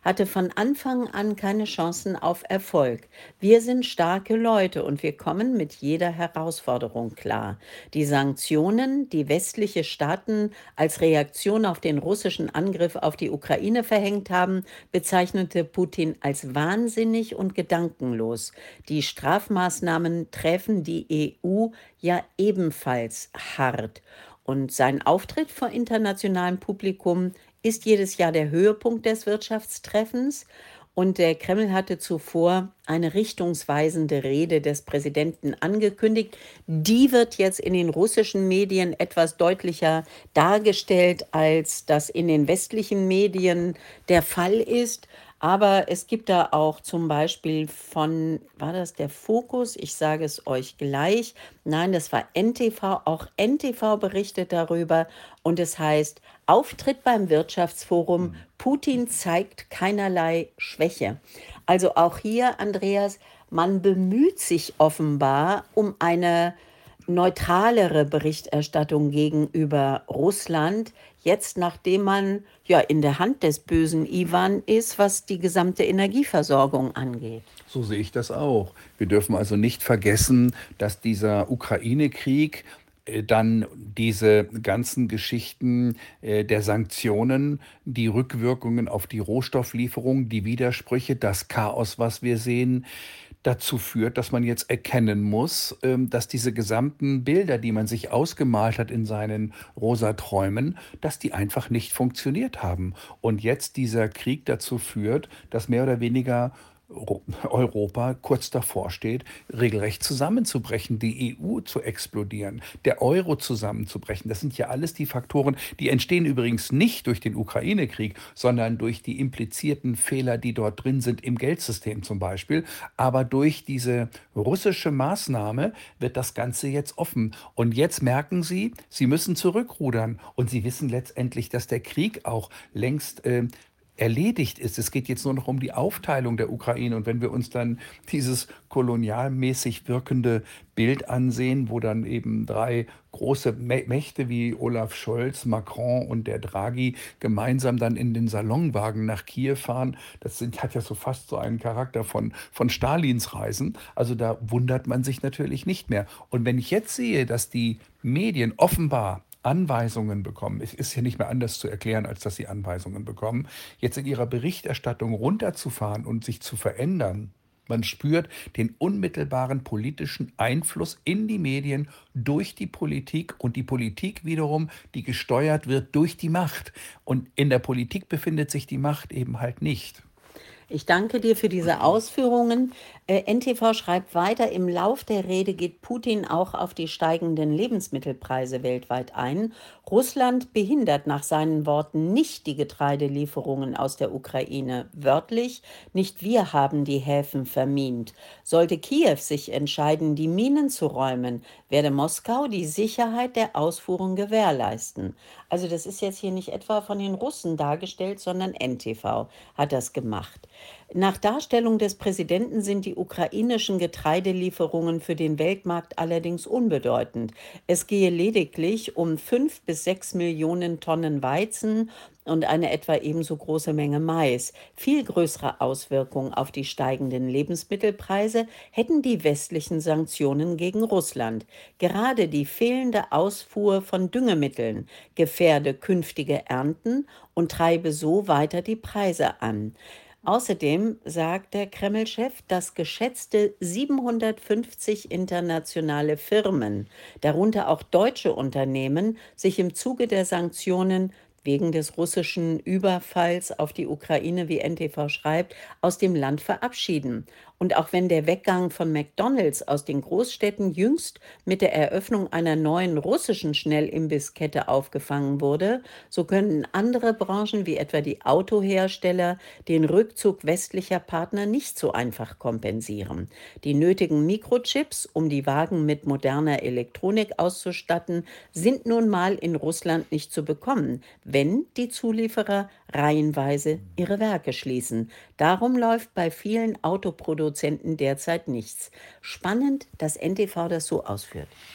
Speaker 1: hatte von Anfang an keine Chancen auf Erfolg. Wir sind starke Leute und wir kommen mit jeder Herausforderung klar. Die Sanktionen, die westliche Staaten als Reaktion auf den russischen Angriff auf die Ukraine verhängt haben, bezeichnete Putin als wahnsinnig und gedankenlos. Die Strafmaßnahmen treffen die E U ja ebenfalls hart. Und sein Auftritt vor internationalem Publikum ist jedes Jahr der Höhepunkt des Wirtschaftstreffens. Und der Kreml hatte zuvor eine richtungsweisende Rede des Präsidenten angekündigt. Die wird jetzt in den russischen Medien etwas deutlicher dargestellt, als das in den westlichen Medien der Fall ist. Aber es gibt da auch zum Beispiel von, war das der Fokus? Ich sage es euch gleich. Nein, das war N T V. Auch N T V berichtet darüber. Und es heißt, Auftritt beim Wirtschaftsforum, Putin zeigt keinerlei Schwäche. Also auch hier, Andreas, man bemüht sich offenbar um eine neutralere Berichterstattung gegenüber Russland, jetzt nachdem man ja in der Hand des bösen Iwan ist, was die gesamte Energieversorgung angeht.
Speaker 2: So sehe ich das auch. Wir dürfen also nicht vergessen, dass dieser Ukraine-Krieg äh, dann diese ganzen Geschichten äh, der Sanktionen, die Rückwirkungen auf die Rohstofflieferung, die Widersprüche, das Chaos, was wir sehen, dazu führt, dass man jetzt erkennen muss, ähm, dass diese gesamten Bilder, die man sich ausgemalt hat in seinen rosa Träumen, dass die einfach nicht funktioniert haben. Und jetzt dieser Krieg dazu führt, dass mehr oder weniger Ro- Europa kurz davor steht, regelrecht zusammenzubrechen, die E U zu explodieren, der Euro zusammenzubrechen. Das sind ja alles die Faktoren, die entstehen übrigens nicht durch den Ukraine-Krieg, sondern durch die implizierten Fehler, die dort drin sind, im Geldsystem zum Beispiel. Aber durch diese russische Maßnahme wird das Ganze jetzt offen. Und jetzt merken Sie, Sie müssen zurückrudern. Und Sie wissen letztendlich, dass der Krieg auch längst äh, erledigt ist. Es geht jetzt nur noch um die Aufteilung der Ukraine. Und wenn wir uns dann dieses kolonialmäßig wirkende Bild ansehen, wo dann eben drei große Mä- Mächte wie Olaf Scholz, Macron und der Draghi gemeinsam dann in den Salonwagen nach Kiew fahren, das sind, hat ja so fast so einen Charakter von, von Stalins Reisen. Also da wundert man sich natürlich nicht mehr. Und wenn ich jetzt sehe, dass die Medien offenbar Anweisungen bekommen. Es ist ja nicht mehr anders zu erklären, als dass sie Anweisungen bekommen, jetzt in ihrer Berichterstattung runterzufahren und sich zu verändern. Man spürt den unmittelbaren politischen Einfluss in die Medien durch die Politik und die Politik wiederum, die gesteuert wird durch die Macht. Und in der Politik befindet sich die Macht eben halt nicht.
Speaker 1: Ich danke dir für diese Ausführungen. Äh, N T V schreibt weiter, im Lauf der Rede geht Putin auch auf die steigenden Lebensmittelpreise weltweit ein. Russland behindert nach seinen Worten nicht die Getreidelieferungen aus der Ukraine. Wörtlich, nicht wir haben die Häfen vermint. Sollte Kiew sich entscheiden, die Minen zu räumen, werde Moskau die Sicherheit der Ausfuhren gewährleisten. Also das ist jetzt hier nicht etwa von den Russen dargestellt, sondern N T V hat das gemacht. Nach Darstellung des Präsidenten sind die ukrainischen Getreidelieferungen für den Weltmarkt allerdings unbedeutend. Es gehe lediglich um fünf bis sechs Millionen Tonnen Weizen und eine etwa ebenso große Menge Mais. Viel größere Auswirkungen auf die steigenden Lebensmittelpreise hätten die westlichen Sanktionen gegen Russland. Gerade die fehlende Ausfuhr von Düngemitteln gefährde künftige Ernten und treibe so weiter die Preise an. Außerdem sagt der Kreml-Chef, dass geschätzte siebenhundertfünfzig internationale Firmen, darunter auch deutsche Unternehmen, sich im Zuge der Sanktionen wegen des russischen Überfalls auf die Ukraine, wie N T V schreibt, aus dem Land verabschieden. Und auch wenn der Weggang von McDonald's aus den Großstädten jüngst mit der Eröffnung einer neuen russischen Schnellimbisskette aufgefangen wurde, so können andere Branchen wie etwa die Autohersteller den Rückzug westlicher Partner nicht so einfach kompensieren. Die nötigen Mikrochips, um die Wagen mit moderner Elektronik auszustatten, sind nun mal in Russland nicht zu bekommen, wenn die Zulieferer reihenweise ihre Werke schließen. Darum läuft bei vielen Autoproduzenten derzeit nichts. Spannend, dass N T V das so ausführt.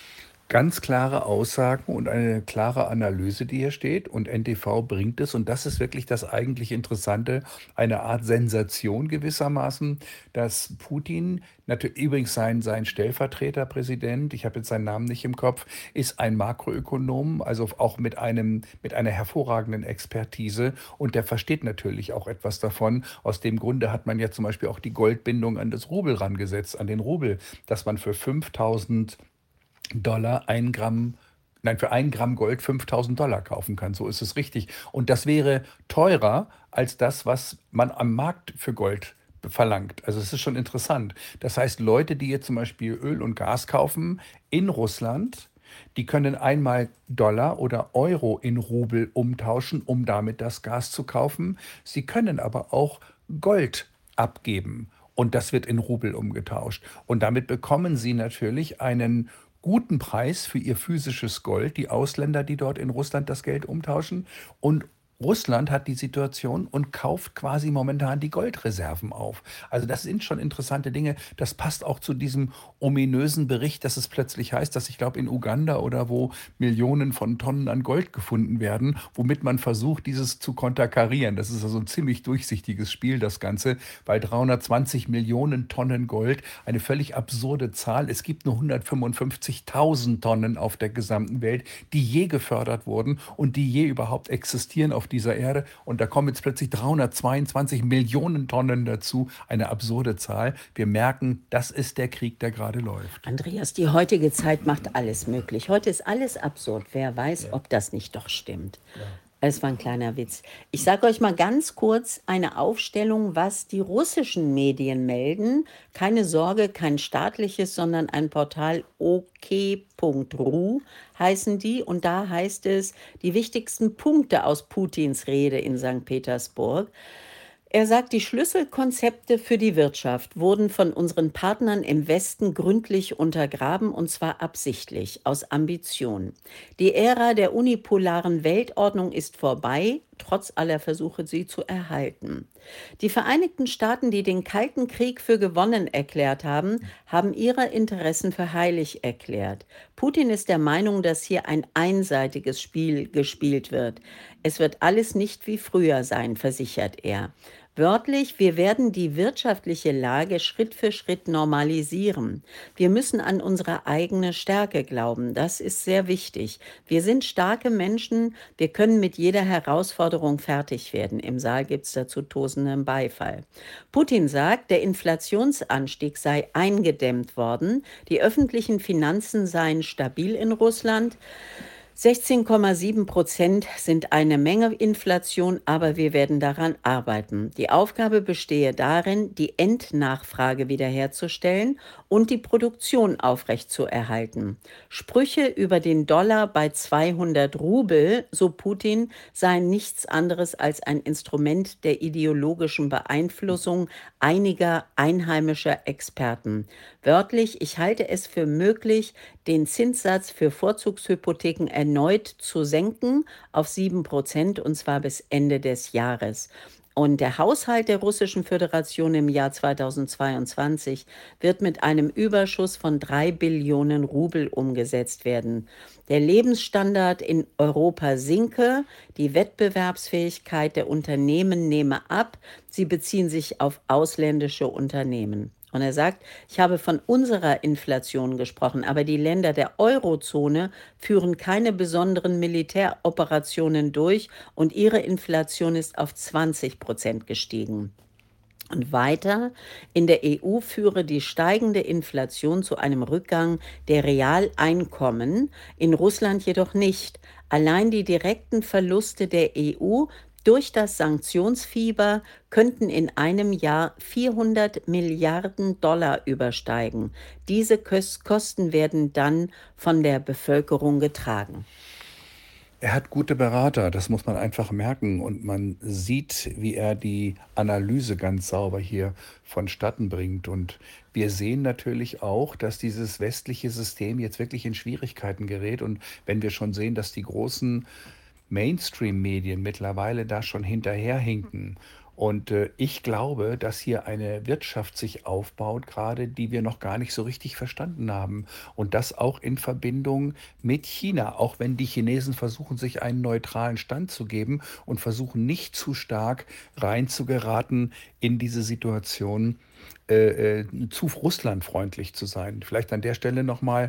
Speaker 2: Ganz klare Aussagen und eine klare Analyse, die hier steht. Und N T V bringt es, und das ist wirklich das eigentlich Interessante, eine Art Sensation gewissermaßen, dass Putin, natürlich übrigens sein, sein Stellvertreterpräsident, ich habe jetzt seinen Namen nicht im Kopf, ist ein Makroökonom, also auch mit einem, mit einer hervorragenden Expertise. Und der versteht natürlich auch etwas davon. Aus dem Grunde hat man ja zum Beispiel auch die Goldbindung an das Rubel rangesetzt, an den Rubel, dass man für fünftausend Dollar ein Gramm, nein, für ein Gramm Gold fünftausend Dollar kaufen kann. So ist es richtig. Und das wäre teurer als das, was man am Markt für Gold verlangt. Also es ist schon interessant. Das heißt, Leute, die jetzt zum Beispiel Öl und Gas kaufen in Russland, die können einmal Dollar oder Euro in Rubel umtauschen, um damit das Gas zu kaufen. Sie können aber auch Gold abgeben. Und das wird in Rubel umgetauscht. Und damit bekommen Sie natürlich einen guten Preis für ihr physisches Gold, die Ausländer, die dort in Russland das Geld umtauschen. Und Russland hat die Situation und kauft quasi momentan die Goldreserven auf. Also das sind schon interessante Dinge. Das passt auch zu diesem ominösen Bericht, dass es plötzlich heißt, dass ich glaube in Uganda oder wo Millionen von Tonnen an Gold gefunden werden, womit man versucht, dieses zu konterkarieren. Das ist also ein ziemlich durchsichtiges Spiel, das Ganze, weil dreihundertzwanzig Millionen Tonnen Gold, eine völlig absurde Zahl. Es gibt nur hundertfünfundfünfzigtausend Tonnen auf der gesamten Welt, die je gefördert wurden und die je überhaupt existieren auf dieser Erde. Und da kommen jetzt plötzlich dreihundertzweiundzwanzig Millionen Tonnen dazu. Eine absurde Zahl. Wir merken, das ist der Krieg, der gerade läuft.
Speaker 1: Andreas, die heutige Zeit macht alles möglich. Heute ist alles absurd. Wer weiß, ob das nicht doch stimmt. Es war ein kleiner Witz. Ich sage euch mal ganz kurz eine Aufstellung, was die russischen Medien melden. Keine Sorge, kein staatliches, sondern ein Portal ok punkt ru heißen die. Und da heißt es die wichtigsten Punkte aus Putins Rede in Sankt Petersburg. Er sagt, die Schlüsselkonzepte für die Wirtschaft wurden von unseren Partnern im Westen gründlich untergraben, und zwar absichtlich, aus Ambition. Die Ära der unipolaren Weltordnung ist vorbei, trotz aller Versuche, sie zu erhalten. Die Vereinigten Staaten, die den Kalten Krieg für gewonnen erklärt haben, haben ihre Interessen für heilig erklärt. Putin ist der Meinung, dass hier ein einseitiges Spiel gespielt wird. Es wird alles nicht wie früher sein, versichert er. Wörtlich, wir werden die wirtschaftliche Lage Schritt für Schritt normalisieren. Wir müssen an unsere eigene Stärke glauben. Das ist sehr wichtig. Wir sind starke Menschen. Wir können mit jeder Herausforderung fertig werden. Im Saal gibt es dazu tosenden Beifall. Putin sagt, der Inflationsanstieg sei eingedämmt worden. Die öffentlichen Finanzen seien stabil in Russland. sechzehn Komma sieben Prozent sind eine Menge Inflation, aber wir werden daran arbeiten. Die Aufgabe bestehe darin, die Endnachfrage wiederherzustellen und die Produktion aufrechtzuerhalten. Sprüche über den Dollar bei zweihundert Rubel, so Putin, seien nichts anderes als ein Instrument der ideologischen Beeinflussung einiger einheimischer Experten. Wörtlich, ich halte es für möglich, den Zinssatz für Vorzugshypotheken erneut zu senken auf sieben Prozent, und zwar bis Ende des Jahres. Und der Haushalt der Russischen Föderation im Jahr zweitausendzweiundzwanzig wird mit einem Überschuss von drei Billionen Rubel umgesetzt werden. Der Lebensstandard in Europa sinke, die Wettbewerbsfähigkeit der Unternehmen nehme ab, sie beziehen sich auf ausländische Unternehmen. Und er sagt, ich habe von unserer Inflation gesprochen, aber die Länder der Eurozone führen keine besonderen Militäroperationen durch und ihre Inflation ist auf zwanzig Prozent gestiegen. Und weiter, in der E U führe die steigende Inflation zu einem Rückgang der Realeinkommen, in Russland jedoch nicht. Allein die direkten Verluste der E U durch das Sanktionsfieber könnten in einem Jahr vierhundert Milliarden Dollar übersteigen. Diese Kosten werden dann von der Bevölkerung getragen.
Speaker 2: Er hat gute Berater, das muss man einfach merken. Und man sieht, wie er die Analyse ganz sauber hier vonstatten bringt. Und wir sehen natürlich auch, dass dieses westliche System jetzt wirklich in Schwierigkeiten gerät. Und wenn wir schon sehen, dass die großen Mainstream-Medien mittlerweile da schon hinterherhinken Und äh, ich glaube, dass hier eine Wirtschaft sich aufbaut, gerade die wir noch gar nicht so richtig verstanden haben. Und das auch in Verbindung mit China, auch wenn die Chinesen versuchen, sich einen neutralen Stand zu geben und versuchen nicht zu stark reinzugeraten in diese Situation, äh, äh, zu russlandfreundlich zu sein. Vielleicht an der Stelle nochmal,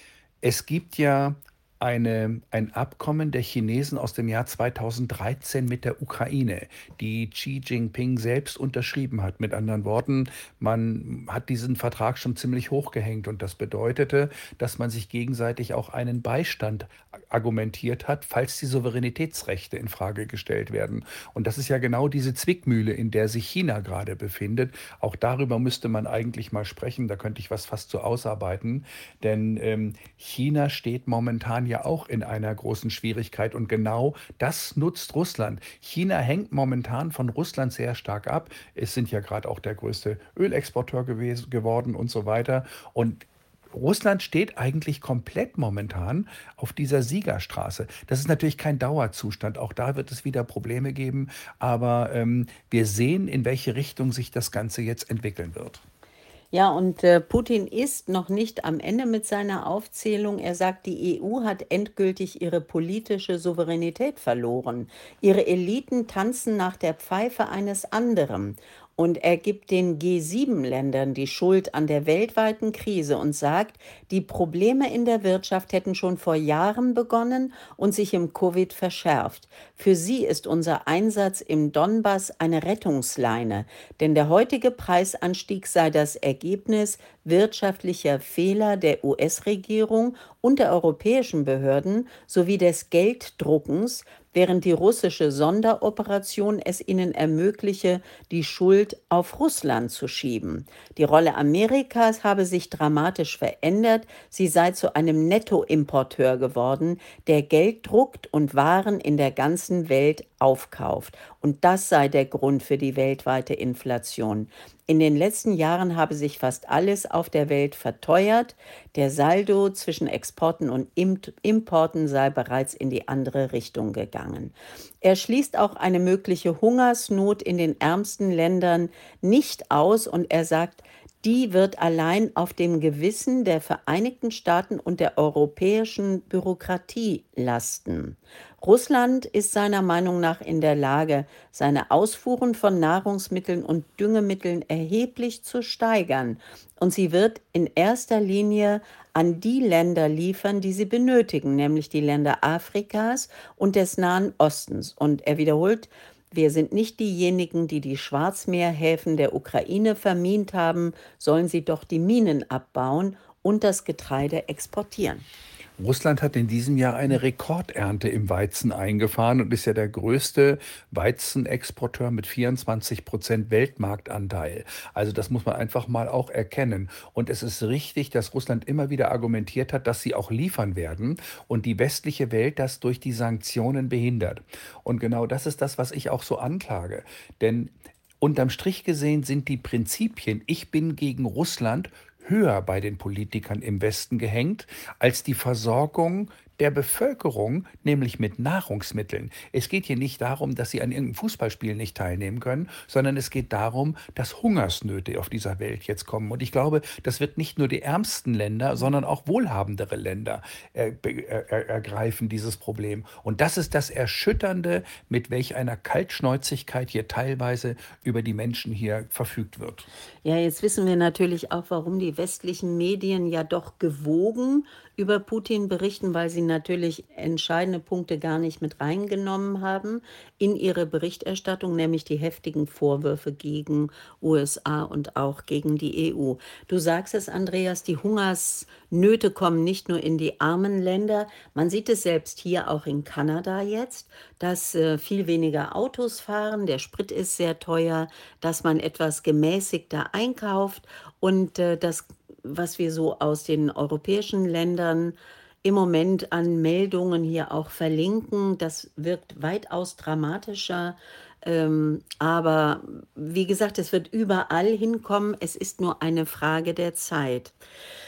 Speaker 2: es gibt ja eine, ein Abkommen der Chinesen aus dem Jahr zweitausenddreizehn mit der Ukraine, die Xi Jinping selbst unterschrieben hat. Mit anderen Worten, man hat diesen Vertrag schon ziemlich hochgehängt und das bedeutete, dass man sich gegenseitig auch einen Beistand argumentiert hat, falls die Souveränitätsrechte in Frage gestellt werden. Und das ist ja genau diese Zwickmühle, in der sich China gerade befindet. Auch darüber müsste man eigentlich mal sprechen. Da könnte ich was fast zu ausarbeiten. Denn ähm, China steht momentan ja auch in einer großen Schwierigkeit und genau das nutzt Russland. China hängt momentan von Russland sehr stark ab. Es sind ja gerade auch der größte Ölexporteur gewesen, geworden und so weiter. Und Russland steht eigentlich komplett momentan auf dieser Siegerstraße. Das ist natürlich kein Dauerzustand. Auch da wird es wieder Probleme geben. Aber ähm, wir sehen, in welche Richtung sich das Ganze jetzt entwickeln wird.
Speaker 1: Ja, und äh, Putin ist noch nicht am Ende mit seiner Aufzählung. Er sagt, die E U hat endgültig ihre politische Souveränität verloren. Ihre Eliten tanzen nach der Pfeife eines anderen. Und er gibt den G sieben Ländern die Schuld an der weltweiten Krise und sagt, die Probleme in der Wirtschaft hätten schon vor Jahren begonnen und sich im Covid verschärft. Für sie ist unser Einsatz im Donbass eine Rettungsleine, denn der heutige Preisanstieg sei das Ergebnis wirtschaftlicher Fehler der U S-Regierung und der europäischen Behörden sowie des Gelddruckens, während die russische Sonderoperation es ihnen ermögliche, die Schuld auf Russland zu schieben. Die Rolle Amerikas habe sich dramatisch verändert. Sie sei zu einem Nettoimporteur geworden, der Geld druckt und Waren in der ganzen Welt aufkauft. Und das sei der Grund für die weltweite Inflation. In den letzten Jahren habe sich fast alles auf der Welt verteuert. Der Saldo zwischen Exporten und Importen sei bereits in die andere Richtung gegangen. Er schließt auch eine mögliche Hungersnot in den ärmsten Ländern nicht aus und er sagt, die wird allein auf dem Gewissen der Vereinigten Staaten und der europäischen Bürokratie lasten. Russland ist seiner Meinung nach in der Lage, seine Ausfuhren von Nahrungsmitteln und Düngemitteln erheblich zu steigern. Und sie wird in erster Linie an die Länder liefern, die sie benötigen, nämlich die Länder Afrikas und des Nahen Ostens. Und er wiederholt, wir sind nicht diejenigen, die die Schwarzmeerhäfen der Ukraine vermint haben, sollen sie doch die Minen abbauen und das Getreide exportieren.
Speaker 2: Russland hat in diesem Jahr eine Rekordernte im Weizen eingefahren und ist ja der größte Weizenexporteur mit vierundzwanzig Prozent Weltmarktanteil. Also das muss man einfach mal auch erkennen. Und es ist richtig, dass Russland immer wieder argumentiert hat, dass sie auch liefern werden und die westliche Welt das durch die Sanktionen behindert. Und genau das ist das, was ich auch so anklage. Denn unterm Strich gesehen sind die Prinzipien, ich bin gegen Russland, höher bei den Politikern im Westen gehängt als die Versorgung der Bevölkerung, nämlich mit Nahrungsmitteln. Es geht hier nicht darum, dass sie an irgendeinem Fußballspiel nicht teilnehmen können, sondern es geht darum, dass Hungersnöte auf dieser Welt jetzt kommen. Und ich glaube, das wird nicht nur die ärmsten Länder, sondern auch wohlhabendere Länder äh, be- äh, ergreifen, dieses Problem. Und das ist das Erschütternde, mit welch einer Kaltschnäuzigkeit hier teilweise über die Menschen hier verfügt wird.
Speaker 1: Ja, jetzt wissen wir natürlich auch, warum die westlichen Medien ja doch gewogen über Putin berichten, weil sie natürlich entscheidende Punkte gar nicht mit reingenommen haben in ihre Berichterstattung, nämlich die heftigen Vorwürfe gegen U S A und auch gegen die E U. Du sagst es, Andreas, die Hungersnöte kommen nicht nur in die armen Länder. Man sieht es selbst hier auch in Kanada jetzt, dass äh, viel weniger Autos fahren, der Sprit ist sehr teuer, dass man etwas gemäßigter einkauft und äh, das, was wir so aus den europäischen Ländern im Moment an Meldungen hier auch verlinken, das wirkt weitaus dramatischer. Ähm, aber wie gesagt, es wird überall hinkommen. Es ist nur eine Frage der Zeit.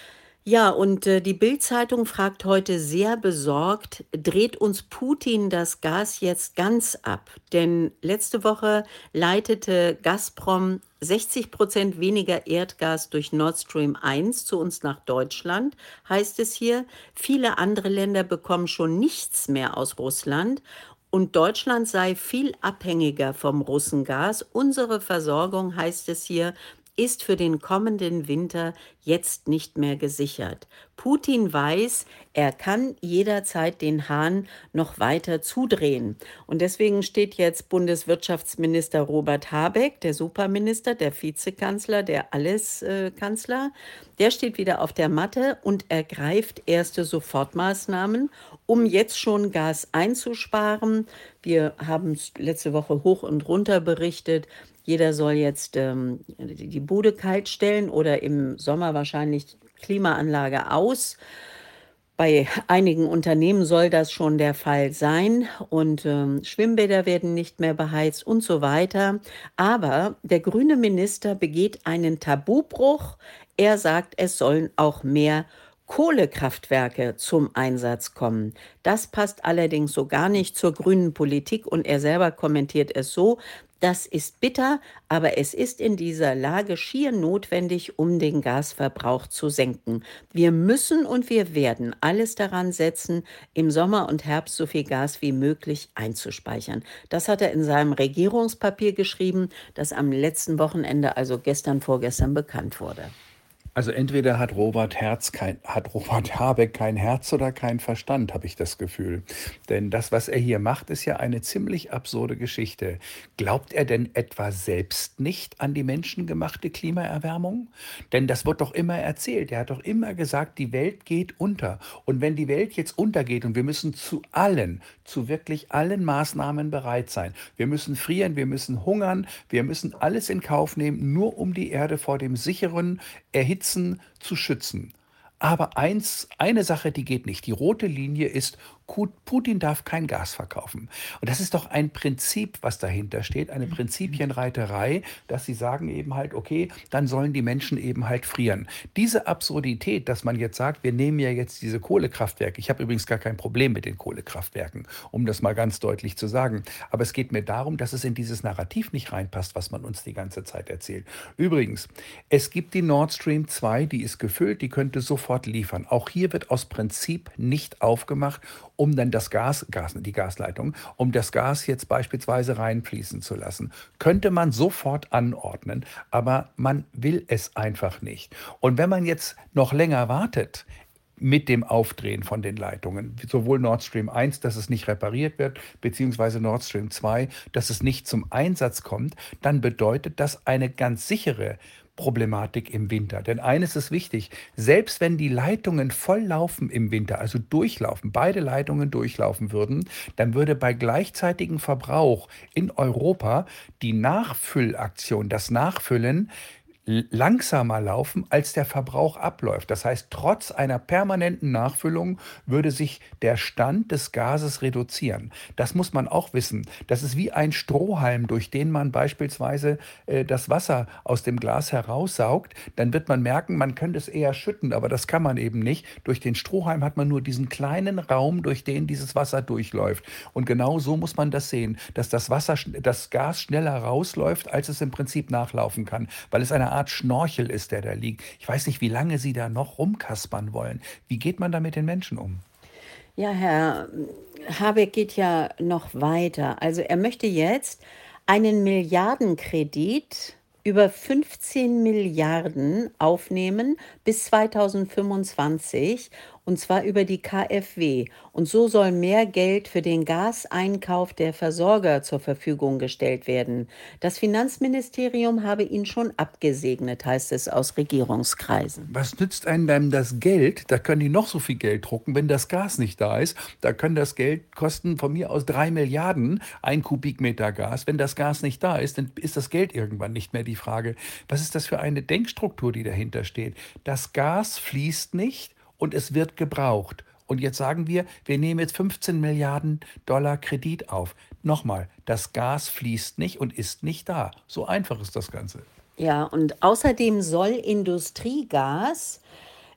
Speaker 1: Ja, und äh, die Bild-Zeitung fragt heute sehr besorgt, dreht uns Putin das Gas jetzt ganz ab? Denn letzte Woche leitete Gazprom sechzig Prozent weniger Erdgas durch Nord Stream eins zu uns nach Deutschland, heißt es hier. Viele andere Länder bekommen schon nichts mehr aus Russland. Und Deutschland sei viel abhängiger vom Russengas. Unsere Versorgung, heißt es hier, ist für den kommenden Winter jetzt nicht mehr gesichert. Putin weiß, er kann jederzeit den Hahn noch weiter zudrehen. Und deswegen steht jetzt Bundeswirtschaftsminister Robert Habeck, der Superminister, der Vizekanzler, der Alleskanzler, der steht wieder auf der Matte und ergreift erste Sofortmaßnahmen, um jetzt schon Gas einzusparen. Wir haben es letzte Woche hoch und runter berichtet. Jeder soll jetzt ähm, die die Bude kalt stellen oder im Sommer wahrscheinlich Klimaanlage aus. Bei einigen Unternehmen soll das schon der Fall sein und ähm, Schwimmbäder werden nicht mehr beheizt und so weiter. Aber der grüne Minister begeht einen Tabubruch. Er sagt, es sollen auch mehr Kohlekraftwerke zum Einsatz kommen. Das passt allerdings so gar nicht zur grünen Politik und er selber kommentiert es so: Das ist bitter, aber es ist in dieser Lage schier notwendig, um den Gasverbrauch zu senken. Wir müssen und wir werden alles daran setzen, im Sommer und Herbst so viel Gas wie möglich einzuspeichern. Das hat er in seinem Regierungspapier geschrieben, das am letzten Wochenende, also gestern, vorgestern, bekannt wurde.
Speaker 2: Also entweder hat Robert Herz kein, hat Robert Habeck kein Herz oder kein Verstand, habe ich das Gefühl. Denn das, was er hier macht, ist ja eine ziemlich absurde Geschichte. Glaubt er denn etwa selbst nicht an die menschengemachte Klimaerwärmung? Denn das wird doch immer erzählt. Er hat doch immer gesagt, die Welt geht unter. Und wenn die Welt jetzt untergeht und wir müssen zu allen, zu wirklich allen Maßnahmen bereit sein. Wir müssen frieren, wir müssen hungern, wir müssen alles in Kauf nehmen, nur um die Erde vor dem sicheren Erhitzen zu schützen. Aber eins, eine Sache, die geht nicht. Die rote Linie ist, Putin darf kein Gas verkaufen. Und das ist doch ein Prinzip, was dahinter steht, eine Prinzipienreiterei, dass sie sagen eben halt, okay, dann sollen die Menschen eben halt frieren. Diese Absurdität, dass man jetzt sagt, wir nehmen ja jetzt diese Kohlekraftwerke. Ich habe übrigens gar kein Problem mit den Kohlekraftwerken, um das mal ganz deutlich zu sagen. Aber es geht mir darum, dass es in dieses Narrativ nicht reinpasst, was man uns die ganze Zeit erzählt. Übrigens, es gibt die Nord Stream zwei, die ist gefüllt, die könnte sofort liefern. Auch hier wird aus Prinzip nicht aufgemacht, um dann das Gas, Gas, die Gasleitung, um das Gas jetzt beispielsweise reinfließen zu lassen. Könnte man sofort anordnen, aber man will es einfach nicht. Und wenn man jetzt noch länger wartet, mit dem Aufdrehen von den Leitungen, sowohl Nord Stream eins, dass es nicht repariert wird, beziehungsweise Nord Stream zwei, dass es nicht zum Einsatz kommt, dann bedeutet das eine ganz sichere Problematik im Winter. Denn eines ist wichtig, selbst wenn die Leitungen voll laufen im Winter, also durchlaufen, beide Leitungen durchlaufen würden, dann würde bei gleichzeitigem Verbrauch in Europa die Nachfüllaktion, das Nachfüllen langsamer laufen, als der Verbrauch abläuft. Das heißt, trotz einer permanenten Nachfüllung würde sich der Stand des Gases reduzieren. Das muss man auch wissen. Das ist wie ein Strohhalm, durch den man beispielsweise äh, das Wasser aus dem Glas heraussaugt. Dann wird man merken, man könnte es eher schütten, aber das kann man eben nicht. Durch den Strohhalm hat man nur diesen kleinen Raum, durch den dieses Wasser durchläuft. Und genau so muss man das sehen, dass das Wasser, das Gas schneller rausläuft, als es im Prinzip nachlaufen kann, weil es eine Art Schnorchel ist, der da liegt. Ich weiß nicht, wie lange Sie da noch rumkaspern wollen. Wie geht man da mit den Menschen um?
Speaker 1: Ja, Herr Habeck geht ja noch weiter. Also er möchte jetzt einen Milliardenkredit über fünfzehn Milliarden aufnehmen bis zweitausendfünfundzwanzig, und zwar über die K f W. Und so soll mehr Geld für den Gaseinkauf der Versorger zur Verfügung gestellt werden. Das Finanzministerium habe ihn schon abgesegnet, heißt es aus Regierungskreisen.
Speaker 2: Was nützt einem dann das Geld? Da können die noch so viel Geld drucken, wenn das Gas nicht da ist. Da können das Geld kosten von mir aus drei Milliarden, ein Kubikmeter Gas. Wenn das Gas nicht da ist, dann ist das Geld irgendwann nicht mehr die Frage. Was ist das für eine Denkstruktur, die dahinter steht? Das Gas fließt nicht und es wird gebraucht. Und jetzt sagen wir, wir nehmen jetzt fünfzehn Milliarden Dollar Kredit auf. Nochmal, das Gas fließt nicht und ist nicht da. So einfach ist das Ganze.
Speaker 1: Ja, und außerdem soll Industriegas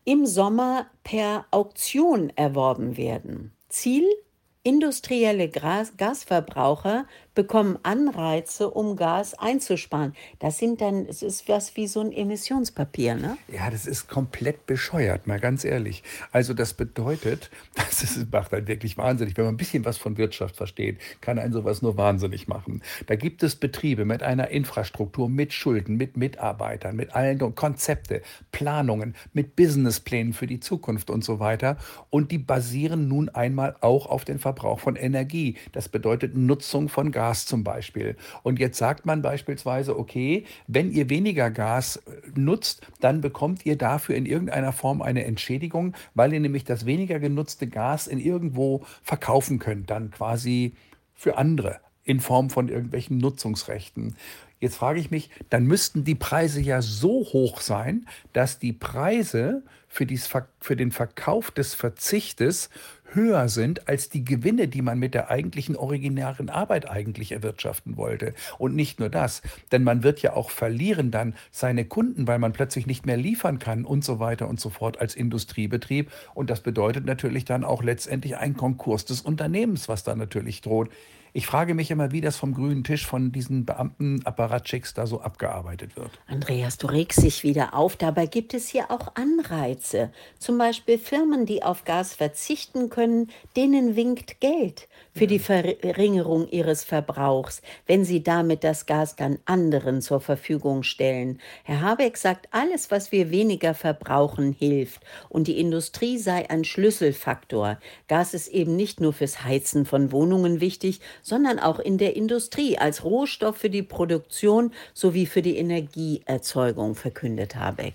Speaker 1: im Sommer per Auktion erworben werden. Ziel: industrielle Gas Gasverbraucher bekommen Anreize, um Gas einzusparen. Das sind dann, es ist was wie so ein Emissionspapier, ne?
Speaker 2: Ja, das ist komplett bescheuert, mal ganz ehrlich. Also das bedeutet, das ist, macht einen wirklich wahnsinnig. Wenn man ein bisschen was von Wirtschaft versteht, kann einen sowas nur wahnsinnig machen. Da gibt es Betriebe mit einer Infrastruktur, mit Schulden, mit Mitarbeitern, mit allen Konzepte, Planungen, mit Businessplänen für die Zukunft und so weiter. Und die basieren nun einmal auch auf den Verbrauch von Energie. Das bedeutet Nutzung von Gas zum Beispiel. Und jetzt sagt man beispielsweise, okay, wenn ihr weniger Gas äh, nutzt, dann bekommt ihr dafür in irgendeiner Form eine Entschädigung, weil ihr nämlich das weniger genutzte Gas in irgendwo verkaufen könnt, dann quasi für andere in Form von irgendwelchen Nutzungsrechten. Jetzt frage ich mich, dann müssten die Preise ja so hoch sein, dass die Preise für, dies, Ver- für den Verkauf des Verzichtes höher sind als die Gewinne, die man mit der eigentlichen originären Arbeit eigentlich erwirtschaften wollte. Und nicht nur das, denn man wird ja auch verlieren dann seine Kunden, weil man plötzlich nicht mehr liefern kann und so weiter und so fort als Industriebetrieb. Und das bedeutet natürlich dann auch letztendlich ein Konkurs des Unternehmens, was da natürlich droht. Ich frage mich immer, wie das vom grünen Tisch von diesen Beamtenapparatschicks da so abgearbeitet wird.
Speaker 1: Andreas, du regst dich wieder auf. Dabei gibt es hier auch Anreize. Zum Beispiel Firmen, die auf Gas verzichten können, denen winkt Geld für die Verringerung ihres Verbrauchs, wenn sie damit das Gas dann anderen zur Verfügung stellen. Herr Habeck sagt, alles, was wir weniger verbrauchen, hilft. Und die Industrie sei ein Schlüsselfaktor. Gas ist eben nicht nur fürs Heizen von Wohnungen wichtig, sondern auch in der Industrie als Rohstoff für die Produktion sowie für die Energieerzeugung, verkündet Habeck.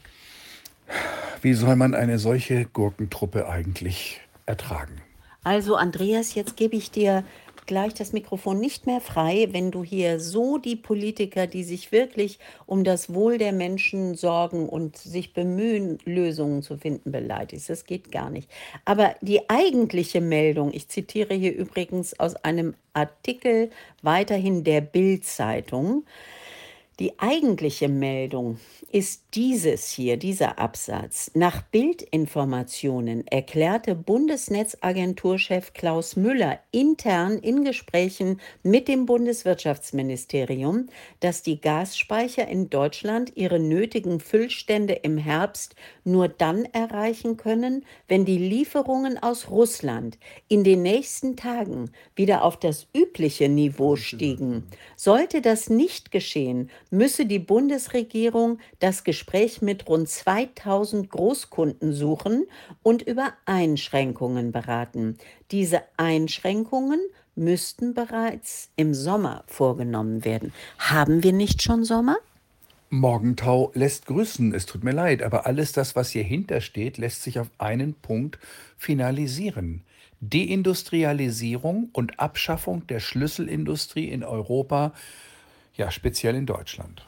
Speaker 2: Wie soll man eine solche Gurkentruppe eigentlich ertragen?
Speaker 1: Also Andreas, jetzt gebe ich dir gleich das Mikrofon nicht mehr frei, wenn du hier so die Politiker, die sich wirklich um das Wohl der Menschen sorgen und sich bemühen, Lösungen zu finden, beleidigst. Das geht gar nicht. Aber die eigentliche Meldung, ich zitiere hier übrigens aus einem Artikel weiterhin der Bild-Zeitung, die eigentliche Meldung ist dieses hier, dieser Absatz. Nach Bildinformationen erklärte Bundesnetzagenturchef Klaus Müller intern in Gesprächen mit dem Bundeswirtschaftsministerium, dass die Gasspeicher in Deutschland ihre nötigen Füllstände im Herbst nur dann erreichen können, wenn die Lieferungen aus Russland in den nächsten Tagen wieder auf das übliche Niveau stiegen. Sollte das nicht geschehen, müsse die Bundesregierung das Gespräch mit rund zweitausend Großkunden suchen und über Einschränkungen beraten. Diese Einschränkungen müssten bereits im Sommer vorgenommen werden. Haben wir nicht schon Sommer?
Speaker 2: Morgentau lässt grüßen, es tut mir leid, aber alles das, was hier hintersteht, lässt sich auf einen Punkt finalisieren. Deindustrialisierung und Abschaffung der Schlüsselindustrie in Europa, ja speziell in Deutschland.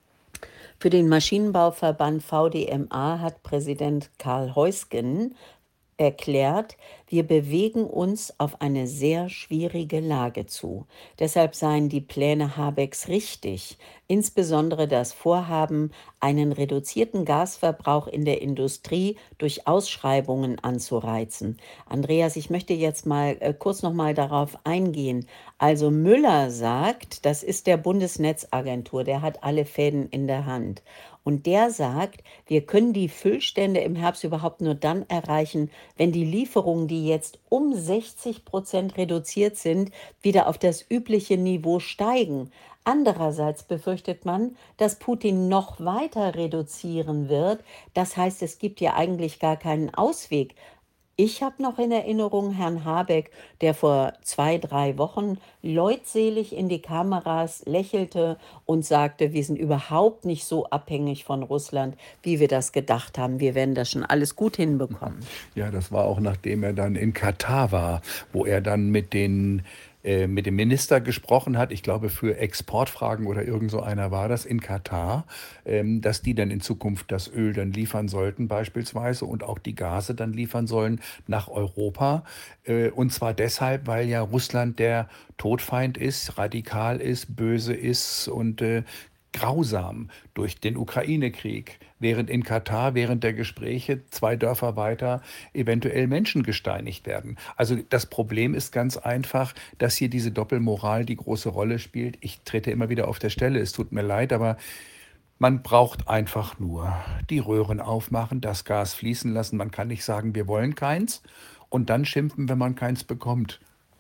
Speaker 1: Für den Maschinenbauverband V D M A hat Präsident Karl Heusgen erklärt, wir bewegen uns auf eine sehr schwierige Lage zu. Deshalb seien die Pläne Habecks richtig, insbesondere das Vorhaben, einen reduzierten Gasverbrauch in der Industrie durch Ausschreibungen anzureizen. Andreas, ich möchte jetzt mal äh, kurz noch mal darauf eingehen. Also Müller sagt, das ist der Bundesnetzagentur, der hat alle Fäden in der Hand. Und der sagt, wir können die Füllstände im Herbst überhaupt nur dann erreichen, wenn die Lieferungen, die jetzt um sechzig Prozent reduziert sind, wieder auf das übliche Niveau steigen. Andererseits befürchtet man, dass Putin noch weiter reduzieren wird. Das heißt, es gibt ja eigentlich gar keinen Ausweg. Ich habe noch in Erinnerung Herrn Habeck, der vor zwei, drei Wochen leutselig in die Kameras lächelte und sagte, wir sind überhaupt nicht so abhängig von Russland, wie wir das gedacht haben. Wir werden das schon alles gut hinbekommen.
Speaker 2: Ja, das war auch nachdem er dann in Katar war, wo er dann mit den äh, mit dem Minister gesprochen hat, ich glaube für Exportfragen oder irgend so einer war das in Katar, ähm, dass die dann in Zukunft das Öl dann liefern sollten beispielsweise und auch die Gase dann liefern sollen nach Europa. Äh, und zwar deshalb, weil ja Russland der Todfeind ist, radikal ist, böse ist und äh, grausam durch den Ukraine-Krieg, während in Katar während der Gespräche zwei Dörfer weiter eventuell Menschen gesteinigt werden. Also das Problem ist ganz einfach, dass hier diese Doppelmoral die große Rolle spielt. Ich trete immer wieder auf der Stelle, es tut mir leid, aber man braucht einfach nur die Röhren aufmachen, das Gas fließen lassen. Man kann nicht sagen, wir wollen keins und dann schimpfen, wenn man keins bekommt.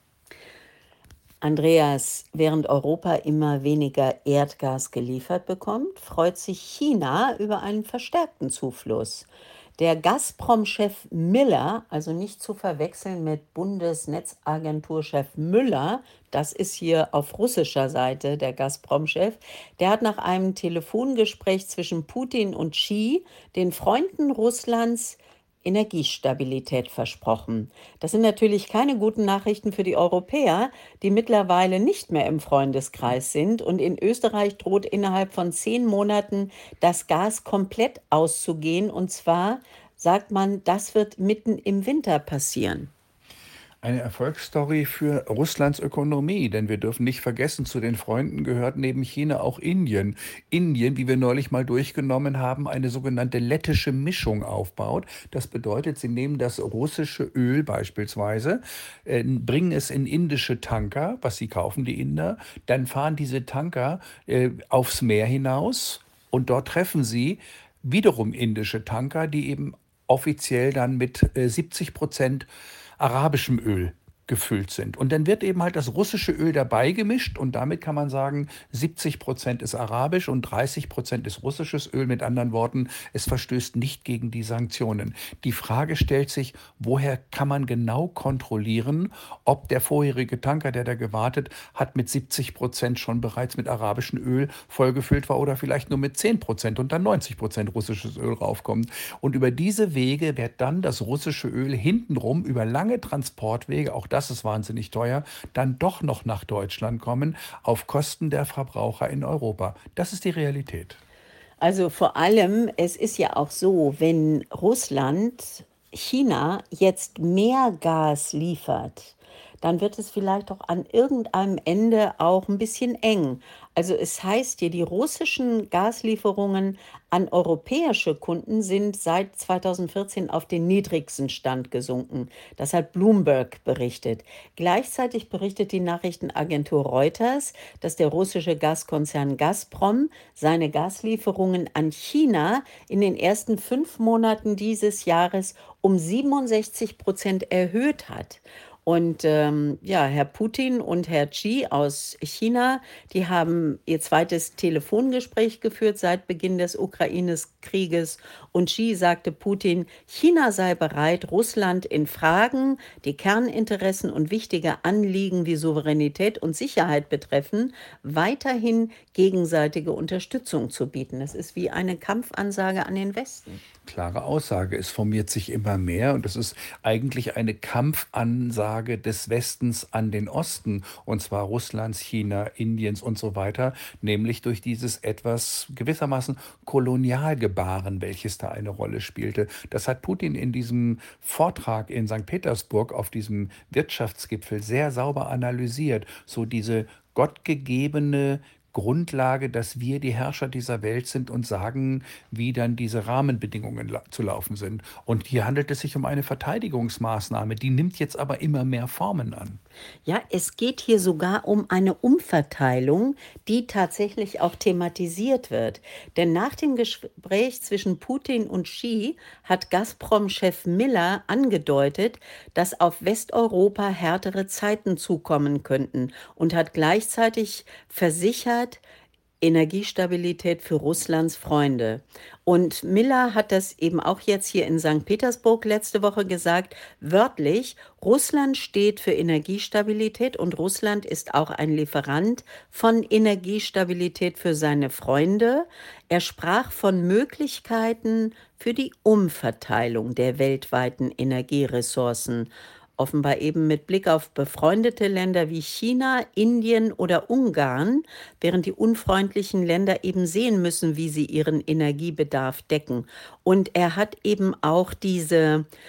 Speaker 1: Andreas, während Europa immer weniger Erdgas geliefert bekommt, freut sich China über einen verstärkten Zufluss. Der Gazprom-Chef Miller, also nicht zu verwechseln mit Bundesnetzagenturchef Müller, das ist hier auf russischer Seite der Gazprom-Chef, der hat nach einem Telefongespräch zwischen Putin und Xi den Freunden Russlands Energiestabilität versprochen. Das sind natürlich keine guten Nachrichten für die Europäer, die mittlerweile nicht mehr im Freundeskreis sind. Und in Österreich droht innerhalb von zehn Monaten das Gas komplett auszugehen. Und zwar sagt man, das wird mitten im Winter passieren.
Speaker 2: Eine Erfolgsstory für Russlands Ökonomie, denn wir dürfen nicht vergessen, zu den Freunden gehört neben China auch Indien. Indien, wie wir neulich mal durchgenommen haben, eine sogenannte lettische Mischung aufbaut. Das bedeutet, sie nehmen das russische Öl beispielsweise, äh, bringen es in indische Tanker, was sie kaufen, die Inder, dann fahren diese Tanker äh, aufs Meer hinaus und dort treffen sie wiederum indische Tanker, die eben offiziell dann mit äh, siebzig Prozent arabischem Öl gefüllt sind. Und dann wird eben halt das russische Öl dabei gemischt und damit kann man sagen, siebzig Prozent ist arabisch und dreißig Prozent ist russisches Öl. Mit anderen Worten, es verstößt nicht gegen die Sanktionen. Die Frage stellt sich, woher kann man genau kontrollieren, ob der vorherige Tanker, der da gewartet hat, mit siebzig Prozent schon bereits mit arabischem Öl vollgefüllt war oder vielleicht nur mit zehn Prozent und dann neunzig Prozent russisches Öl raufkommt. Und über diese Wege wird dann das russische Öl hintenrum über lange Transportwege, auch das ist wahnsinnig teuer, dann doch noch nach Deutschland kommen, auf Kosten der Verbraucher in Europa. Das ist die Realität.
Speaker 1: Also vor allem, es ist ja auch so, wenn Russland China jetzt mehr Gas liefert, dann wird es vielleicht auch an irgendeinem Ende auch ein bisschen eng. Also es heißt hier, die russischen Gaslieferungen an europäische Kunden sind seit zweitausendvierzehn auf den niedrigsten Stand gesunken. Das hat Bloomberg berichtet. Gleichzeitig berichtet die Nachrichtenagentur Reuters, dass der russische Gaskonzern Gazprom seine Gaslieferungen an China in den ersten fünf Monaten dieses Jahres um siebenundsechzig Prozent erhöht hat. Und ähm, ja, Herr Putin und Herr Xi aus China, die haben ihr zweites Telefongespräch geführt seit Beginn des Ukraine-Krieges. Und Xi sagte Putin, China sei bereit, Russland in Fragen, die Kerninteressen und wichtige Anliegen wie Souveränität und Sicherheit betreffen, weiterhin gegenseitige Unterstützung zu bieten. Das ist wie eine Kampfansage an den Westen.
Speaker 2: Klare Aussage. Es formiert sich immer mehr und es ist eigentlich eine Kampfansage des Westens an den Osten, und zwar Russlands, China, Indiens und so weiter, nämlich durch dieses etwas gewissermaßen Kolonialgebaren, welches da eine Rolle spielte. Das hat Putin in diesem Vortrag in Sankt Petersburg auf diesem Wirtschaftsgipfel sehr sauber analysiert. So diese gottgegebene Grundlage, dass wir die Herrscher dieser Welt sind und sagen, wie dann diese Rahmenbedingungen la zu laufen sind. Und hier handelt es sich um eine Verteidigungsmaßnahme, die nimmt jetzt aber immer mehr Formen an.
Speaker 1: Ja, es geht hier sogar um eine Umverteilung, die tatsächlich auch thematisiert wird. Denn nach dem Gespräch zwischen Putin und Xi hat Gazprom-Chef Miller angedeutet, dass auf Westeuropa härtere Zeiten zukommen könnten und hat gleichzeitig versichert, Energiestabilität für Russlands Freunde. Und Miller hat das eben auch jetzt hier in Sankt Petersburg letzte Woche gesagt, wörtlich, Russland steht für Energiestabilität und Russland ist auch ein Lieferant von Energiestabilität für seine Freunde. Er sprach von Möglichkeiten für die Umverteilung der weltweiten Energieressourcen. Offenbar eben mit Blick auf befreundete Länder wie China, Indien oder Ungarn, während die unfreundlichen Länder eben sehen müssen, wie sie ihren Energiebedarf decken. Und er hat eben auch diese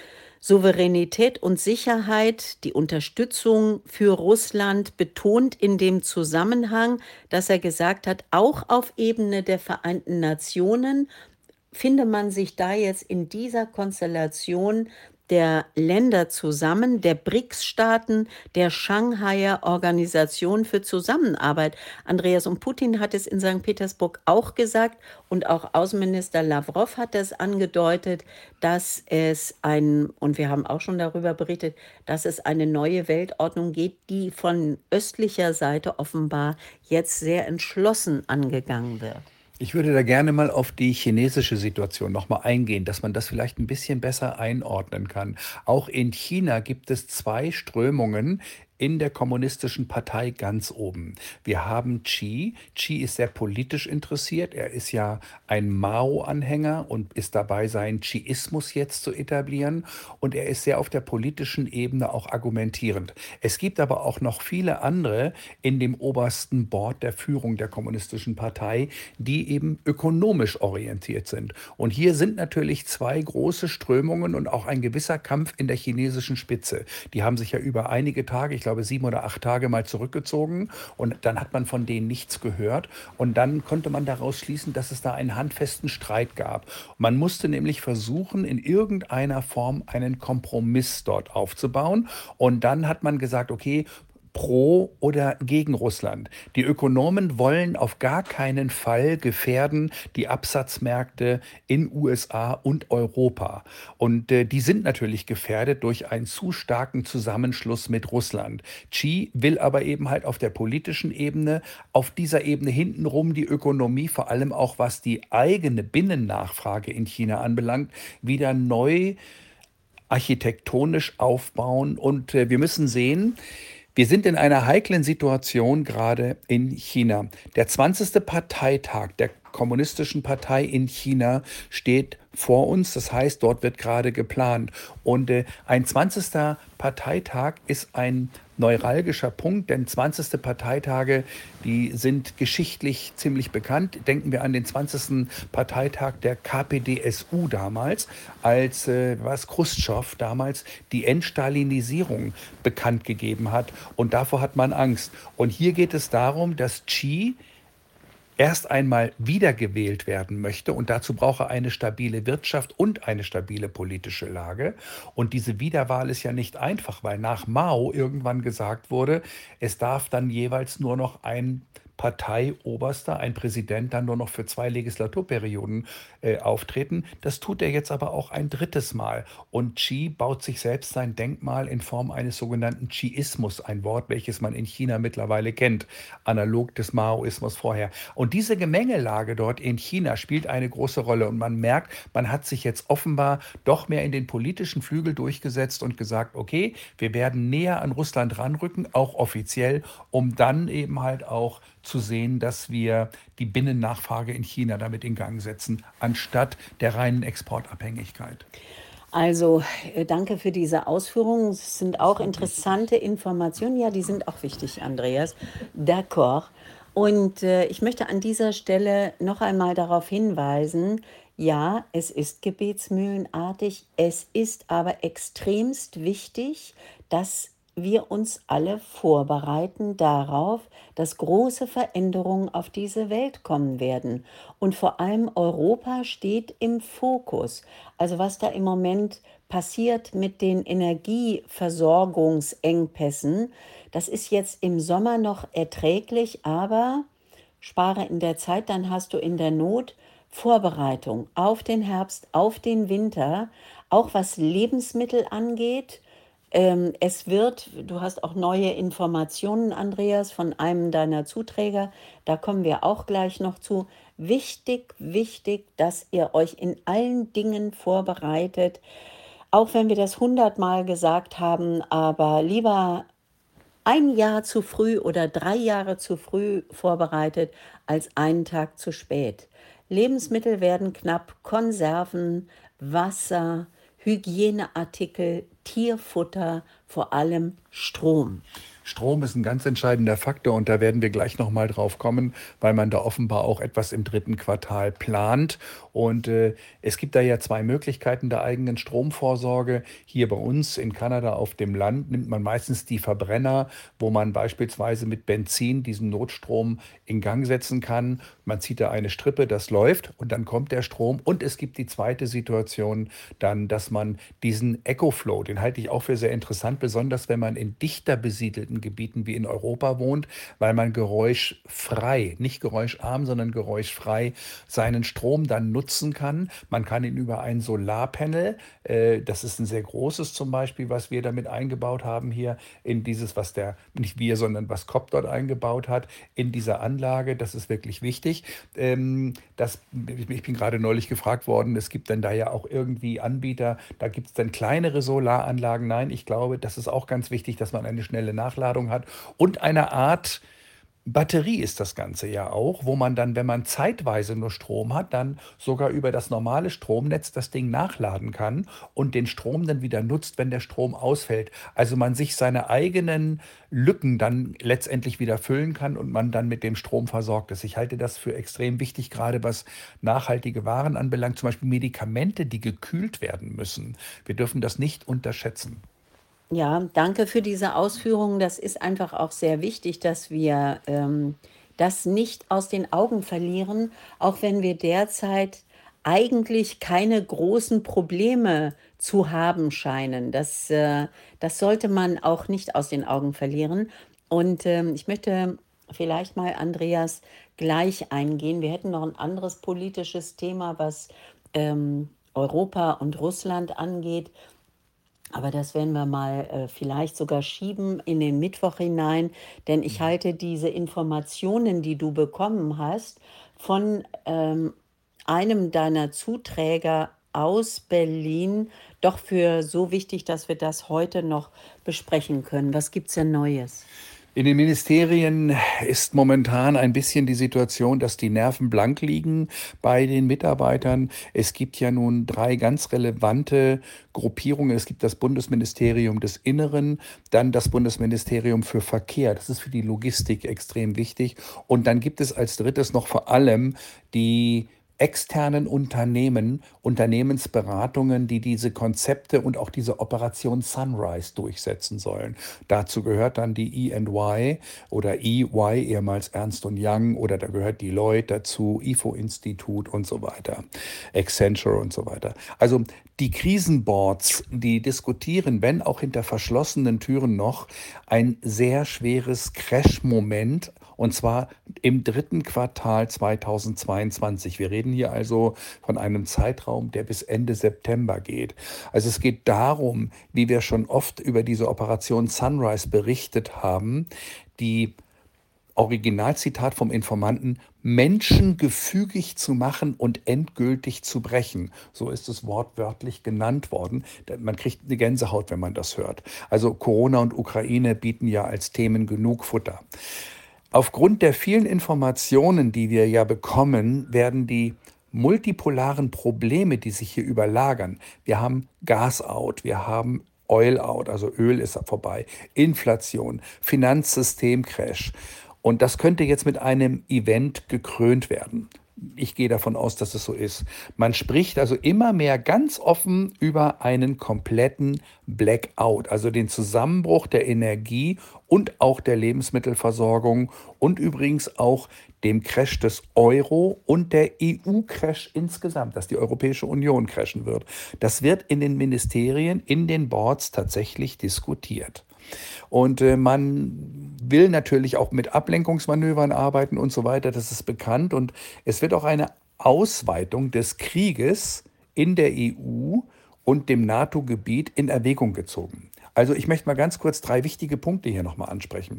Speaker 1: Souveränität und Sicherheit, die Unterstützung für Russland betont in dem Zusammenhang, dass er gesagt hat, auch auf Ebene der Vereinten Nationen finde man sich da jetzt in dieser Konstellation der Länder zusammen, der BRICS-Staaten, der Shanghaier Organisation für Zusammenarbeit. Andreas, und Putin hat es in Sankt Petersburg auch gesagt und auch Außenminister Lavrov hat es angedeutet, dass es ein, und wir haben auch schon darüber berichtet, dass es eine neue Weltordnung geht, die von östlicher Seite offenbar jetzt sehr entschlossen angegangen wird.
Speaker 2: Ich würde da gerne mal auf die chinesische Situation noch mal eingehen, dass man das vielleicht ein bisschen besser einordnen kann. Auch in China gibt es zwei Strömungen in der kommunistischen Partei ganz oben. Wir haben Xi. Xi ist sehr politisch interessiert. Er ist ja ein Mao-Anhänger und ist dabei, seinen Xiismus jetzt zu etablieren. Und er ist sehr auf der politischen Ebene auch argumentierend. Es gibt aber auch noch viele andere in dem obersten Board der Führung der kommunistischen Partei, die eben ökonomisch orientiert sind. Und hier sind natürlich zwei große Strömungen und auch ein gewisser Kampf in der chinesischen Spitze. Die haben sich ja über einige Tage, ich glaube sieben oder acht Tage mal zurückgezogen und dann hat man von denen nichts gehört und dann konnte man daraus schließen, dass es da einen handfesten Streit gab. Man musste nämlich versuchen, in irgendeiner Form einen Kompromiss dort aufzubauen und dann hat man gesagt, okay, pro oder gegen Russland. Die Ökonomen wollen auf gar keinen Fall gefährden die Absatzmärkte in U S A und Europa. Und äh, die sind natürlich gefährdet durch einen zu starken Zusammenschluss mit Russland. Xi will aber eben halt auf der politischen Ebene, auf dieser Ebene hintenrum die Ökonomie, vor allem auch was die eigene Binnennachfrage in China anbelangt, wieder neu architektonisch aufbauen. Und äh, wir müssen sehen, wir sind in einer heiklen Situation gerade in China. Der zwanzigste Parteitag der Kommunistischen Partei in China steht vor uns. Das heißt, dort wird gerade geplant. Und äh, ein zwanzigster Parteitag ist ein neuralgischer Punkt, denn zwanzigste Parteitage, die sind geschichtlich ziemlich bekannt. Denken wir an den zwanzigsten Parteitag der K P D S U damals, als äh, was Chruschtschow damals die Entstalinisierung bekannt gegeben hat. Und davor hat man Angst. Und hier geht es darum, dass Xi erst einmal wiedergewählt werden möchte und dazu braucht er eine stabile Wirtschaft und eine stabile politische Lage. Und diese Wiederwahl ist ja nicht einfach, weil nach Mao irgendwann gesagt wurde, es darf dann jeweils nur noch ein Parteioberster, ein Präsident dann nur noch für zwei Legislaturperioden äh, auftreten. Das tut er jetzt aber auch ein drittes Mal. Und Xi baut sich selbst sein Denkmal in Form eines sogenannten Xiismus, ein Wort, welches man in China mittlerweile kennt, analog des Maoismus vorher. Und diese Gemengelage dort in China spielt eine große Rolle. Und man merkt, man hat sich jetzt offenbar doch mehr in den politischen Flügel durchgesetzt und gesagt, okay, wir werden näher an Russland ranrücken, auch offiziell, um dann eben halt auch zu sehen, dass wir die Binnennachfrage in China damit in Gang setzen, anstatt der reinen Exportabhängigkeit.
Speaker 1: Also, äh, danke für diese Ausführungen. Es sind auch interessante Informationen. Ja, die sind auch wichtig, Andreas. D'accord. Und äh, ich möchte an dieser Stelle noch einmal darauf hinweisen, ja, es ist gebetsmühlenartig, es ist aber extremst wichtig, dass wir uns alle vorbereiten darauf, dass große Veränderungen auf diese Welt kommen werden. Und vor allem Europa steht im Fokus. Also was da im Moment passiert mit den Energieversorgungsengpässen, das ist jetzt im Sommer noch erträglich, aber spare in der Zeit, dann hast du in der Not Vorbereitung auf den Herbst, auf den Winter, auch was Lebensmittel angeht. Ähm, es wird, du hast auch neue Informationen, Andreas, von einem deiner Zuträger, da kommen wir auch gleich noch zu. Wichtig, wichtig, dass ihr euch in allen Dingen vorbereitet, auch wenn wir das hundertmal gesagt haben, aber lieber ein Jahr zu früh oder drei Jahre zu früh vorbereitet als einen Tag zu spät. Lebensmittel werden knapp, Konserven, Wasser, Hygieneartikel, Tierfutter, vor allem Strom.
Speaker 2: Strom ist ein ganz entscheidender Faktor und da werden wir gleich noch mal drauf kommen, weil man da offenbar auch etwas im dritten Quartal plant. Und äh, es gibt da ja zwei Möglichkeiten der eigenen Stromvorsorge. Hier bei uns in Kanada auf dem Land nimmt man meistens die Verbrenner, wo man beispielsweise mit Benzin diesen Notstrom in Gang setzen kann. Man zieht da eine Strippe, das läuft und dann kommt der Strom. Und es gibt die zweite Situation dann, dass man diesen EcoFlow, den halte ich auch für sehr interessant, besonders wenn man in dichter besiedelten Gebieten wie in Europa wohnt, weil man geräuschfrei, nicht geräuscharm, sondern geräuschfrei seinen Strom dann nutzen kann. Man kann ihn über ein Solarpanel, äh, das ist ein sehr großes zum Beispiel, was wir damit eingebaut haben hier in dieses, was der, nicht wir, sondern was C O P dort eingebaut hat, in dieser Anlage. Das ist wirklich wichtig. Ähm, das, ich bin gerade neulich gefragt worden, es gibt dann da ja auch irgendwie Anbieter, da gibt es dann kleinere Solaranlagen. Nein, ich glaube, das ist auch ganz wichtig, dass man eine schnelle Nachladung hat und eine Art Batterie ist das Ganze ja auch, wo man dann, wenn man zeitweise nur Strom hat, dann sogar über das normale Stromnetz das Ding nachladen kann und den Strom dann wieder nutzt, wenn der Strom ausfällt. Also man sich seine eigenen Lücken dann letztendlich wieder füllen kann und man dann mit dem Strom versorgt ist. Ich halte das für extrem wichtig, gerade was nachhaltige Waren anbelangt, zum Beispiel Medikamente, die gekühlt werden müssen. Wir dürfen das nicht unterschätzen.
Speaker 1: Ja, danke für diese Ausführungen. Das ist einfach auch sehr wichtig, dass wir ähm, das nicht aus den Augen verlieren, auch wenn wir derzeit eigentlich keine großen Probleme zu haben scheinen. Das, äh, das sollte man auch nicht aus den Augen verlieren. Und ähm, ich möchte vielleicht mal, Andreas, gleich eingehen. Wir hätten noch ein anderes politisches Thema, was ähm, Europa und Russland angeht. Aber das werden wir mal äh, vielleicht sogar schieben in den Mittwoch hinein, denn ich halte diese Informationen, die du bekommen hast, von ähm, einem deiner Zuträger aus Berlin, doch für so wichtig, dass wir das heute noch besprechen können. Was gibt's denn Neues?
Speaker 2: In den Ministerien ist momentan ein bisschen die Situation, dass die Nerven blank liegen bei den Mitarbeitern. Es gibt ja nun drei ganz relevante Gruppierungen. Es gibt das Bundesministerium des Inneren, dann das Bundesministerium für Verkehr. Das ist für die Logistik extrem wichtig. Und dann gibt es als drittes noch vor allem die externen Unternehmen, Unternehmensberatungen, die diese Konzepte und auch diese Operation Sunrise durchsetzen sollen. Dazu gehört dann die E und Y oder E Y, ehemals Ernst und Young, oder da gehört Deloitte dazu, I F O-Institut und so weiter, Accenture und so weiter. Also die Krisenboards, die diskutieren, wenn auch hinter verschlossenen Türen noch, ein sehr schweres Crash-Moment, und zwar im dritten Quartal zweitausendzweiundzwanzig. Wir reden hier also von einem Zeitraum, der bis Ende September geht. Also es geht darum, wie wir schon oft über diese Operation Sunrise berichtet haben, die Originalzitat vom Informanten, Menschen gefügig zu machen und endgültig zu brechen. So ist es wortwörtlich genannt worden. Man kriegt eine Gänsehaut, wenn man das hört. Also Corona und Ukraine bieten ja als Themen genug Futter. Aufgrund der vielen Informationen, die wir ja bekommen, werden die multipolaren Probleme, die sich hier überlagern. Wir haben Gas-out, wir haben Oil-out, also Öl ist vorbei, Inflation, Finanzsystemcrash. Und das könnte jetzt mit einem Event gekrönt werden. Ich gehe davon aus, dass es so ist. Man spricht also immer mehr ganz offen über einen kompletten Blackout, also den Zusammenbruch der Energie und auch der Lebensmittelversorgung und übrigens auch dem Crash des Euro und der E U-Crash insgesamt, dass die Europäische Union crashen wird. Das wird in den Ministerien, in den Boards tatsächlich diskutiert. Und äh, man will natürlich auch mit Ablenkungsmanövern arbeiten und so weiter, das ist bekannt. Und es wird auch eine Ausweitung des Krieges in der E U und dem NATO-Gebiet in Erwägung gezogen. Also ich möchte mal ganz kurz drei wichtige Punkte hier nochmal ansprechen.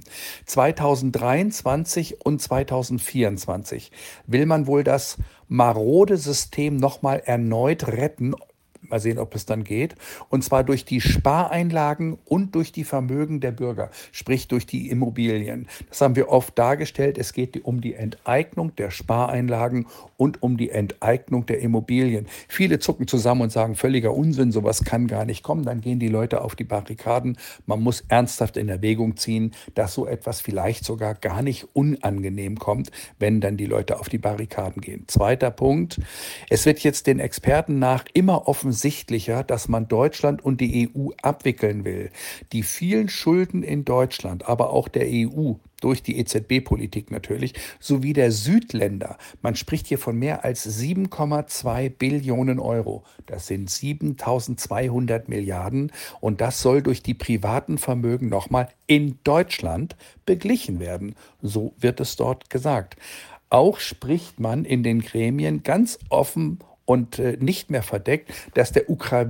Speaker 2: zweitausenddreiundzwanzig und zweitausendvierundzwanzig will man wohl das marode System nochmal erneut retten. Mal sehen, ob es dann geht. Und zwar durch die Spareinlagen und durch die Vermögen der Bürger, sprich durch die Immobilien. Das haben wir oft dargestellt. Es geht um die Enteignung der Spareinlagen und um die Enteignung der Immobilien. Viele zucken zusammen und sagen, völliger Unsinn, sowas kann gar nicht kommen. Dann gehen die Leute auf die Barrikaden. Man muss ernsthaft in Erwägung ziehen, dass so etwas vielleicht sogar gar nicht unangenehm kommt, wenn dann die Leute auf die Barrikaden gehen. Zweiter Punkt. Es wird jetzt den Experten nach immer offensichtlicher, dass man Deutschland und die E U abwickeln will. Die vielen Schulden in Deutschland, aber auch der E U, durch die E Z B-Politik natürlich, sowie der Südländer. Man spricht hier von mehr als sieben Komma zwei Billionen Euro. Das sind siebentausendzweihundert Milliarden und das soll durch die privaten Vermögen nochmal in Deutschland beglichen werden. So wird es dort gesagt. Auch spricht man in den Gremien ganz offen und äh, nicht mehr verdeckt, dass der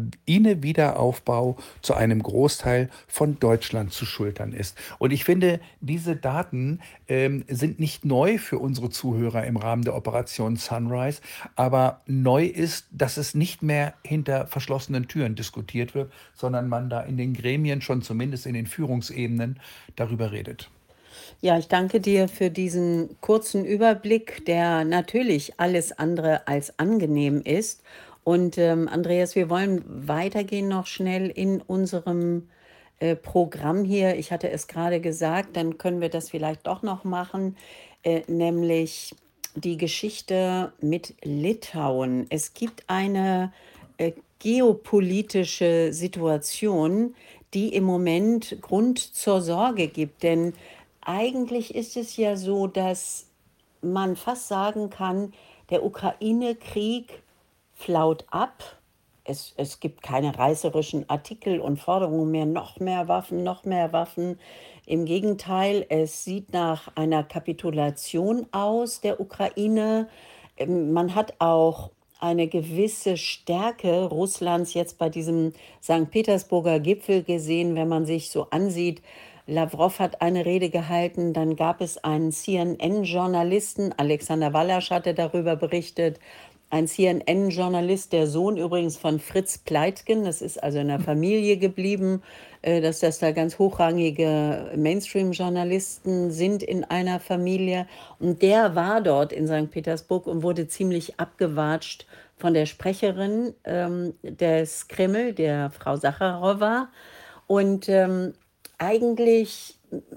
Speaker 2: Ukraine-Wiederaufbau zu einem Großteil von Deutschland zu schultern ist. Und ich finde, diese Daten ähm, sind nicht neu für unsere Zuhörer im Rahmen der Operation Sunrise, aber neu ist, dass es nicht mehr hinter verschlossenen Türen diskutiert wird, sondern man da in den Gremien schon zumindest in den Führungsebenen darüber redet.
Speaker 1: Ja, ich danke dir für diesen kurzen Überblick, der natürlich alles andere als angenehm ist. Und ähm, Andreas, wir wollen weitergehen noch schnell in unserem äh, Programm hier. Ich hatte es gerade gesagt, dann können wir das vielleicht doch noch machen, äh, nämlich die Geschichte mit Litauen. Es gibt eine äh, geopolitische Situation, die im Moment Grund zur Sorge gibt, denn eigentlich ist es ja so, dass man fast sagen kann, der Ukraine-Krieg flaut ab. Es, es gibt keine reißerischen Artikel und Forderungen mehr, noch mehr Waffen, noch mehr Waffen. Im Gegenteil, es sieht nach einer Kapitulation aus der Ukraine. Ähm, Man hat auch eine gewisse Stärke Russlands jetzt bei diesem Sankt Petersburger Gipfel gesehen, wenn man sich so ansieht. Lavrov hat eine Rede gehalten, dann gab es einen C N N-Journalisten, Alexander Wallasch hatte darüber berichtet, ein C N N-Journalist, der Sohn übrigens von Fritz Pleitgen, das ist also in der Familie geblieben, äh, dass das da ganz hochrangige Mainstream-Journalisten sind in einer Familie. Und der war dort in Sankt Petersburg und wurde ziemlich abgewatscht von der Sprecherin ähm, des Kreml, der Frau Sacharowa. Und ähm, eigentlich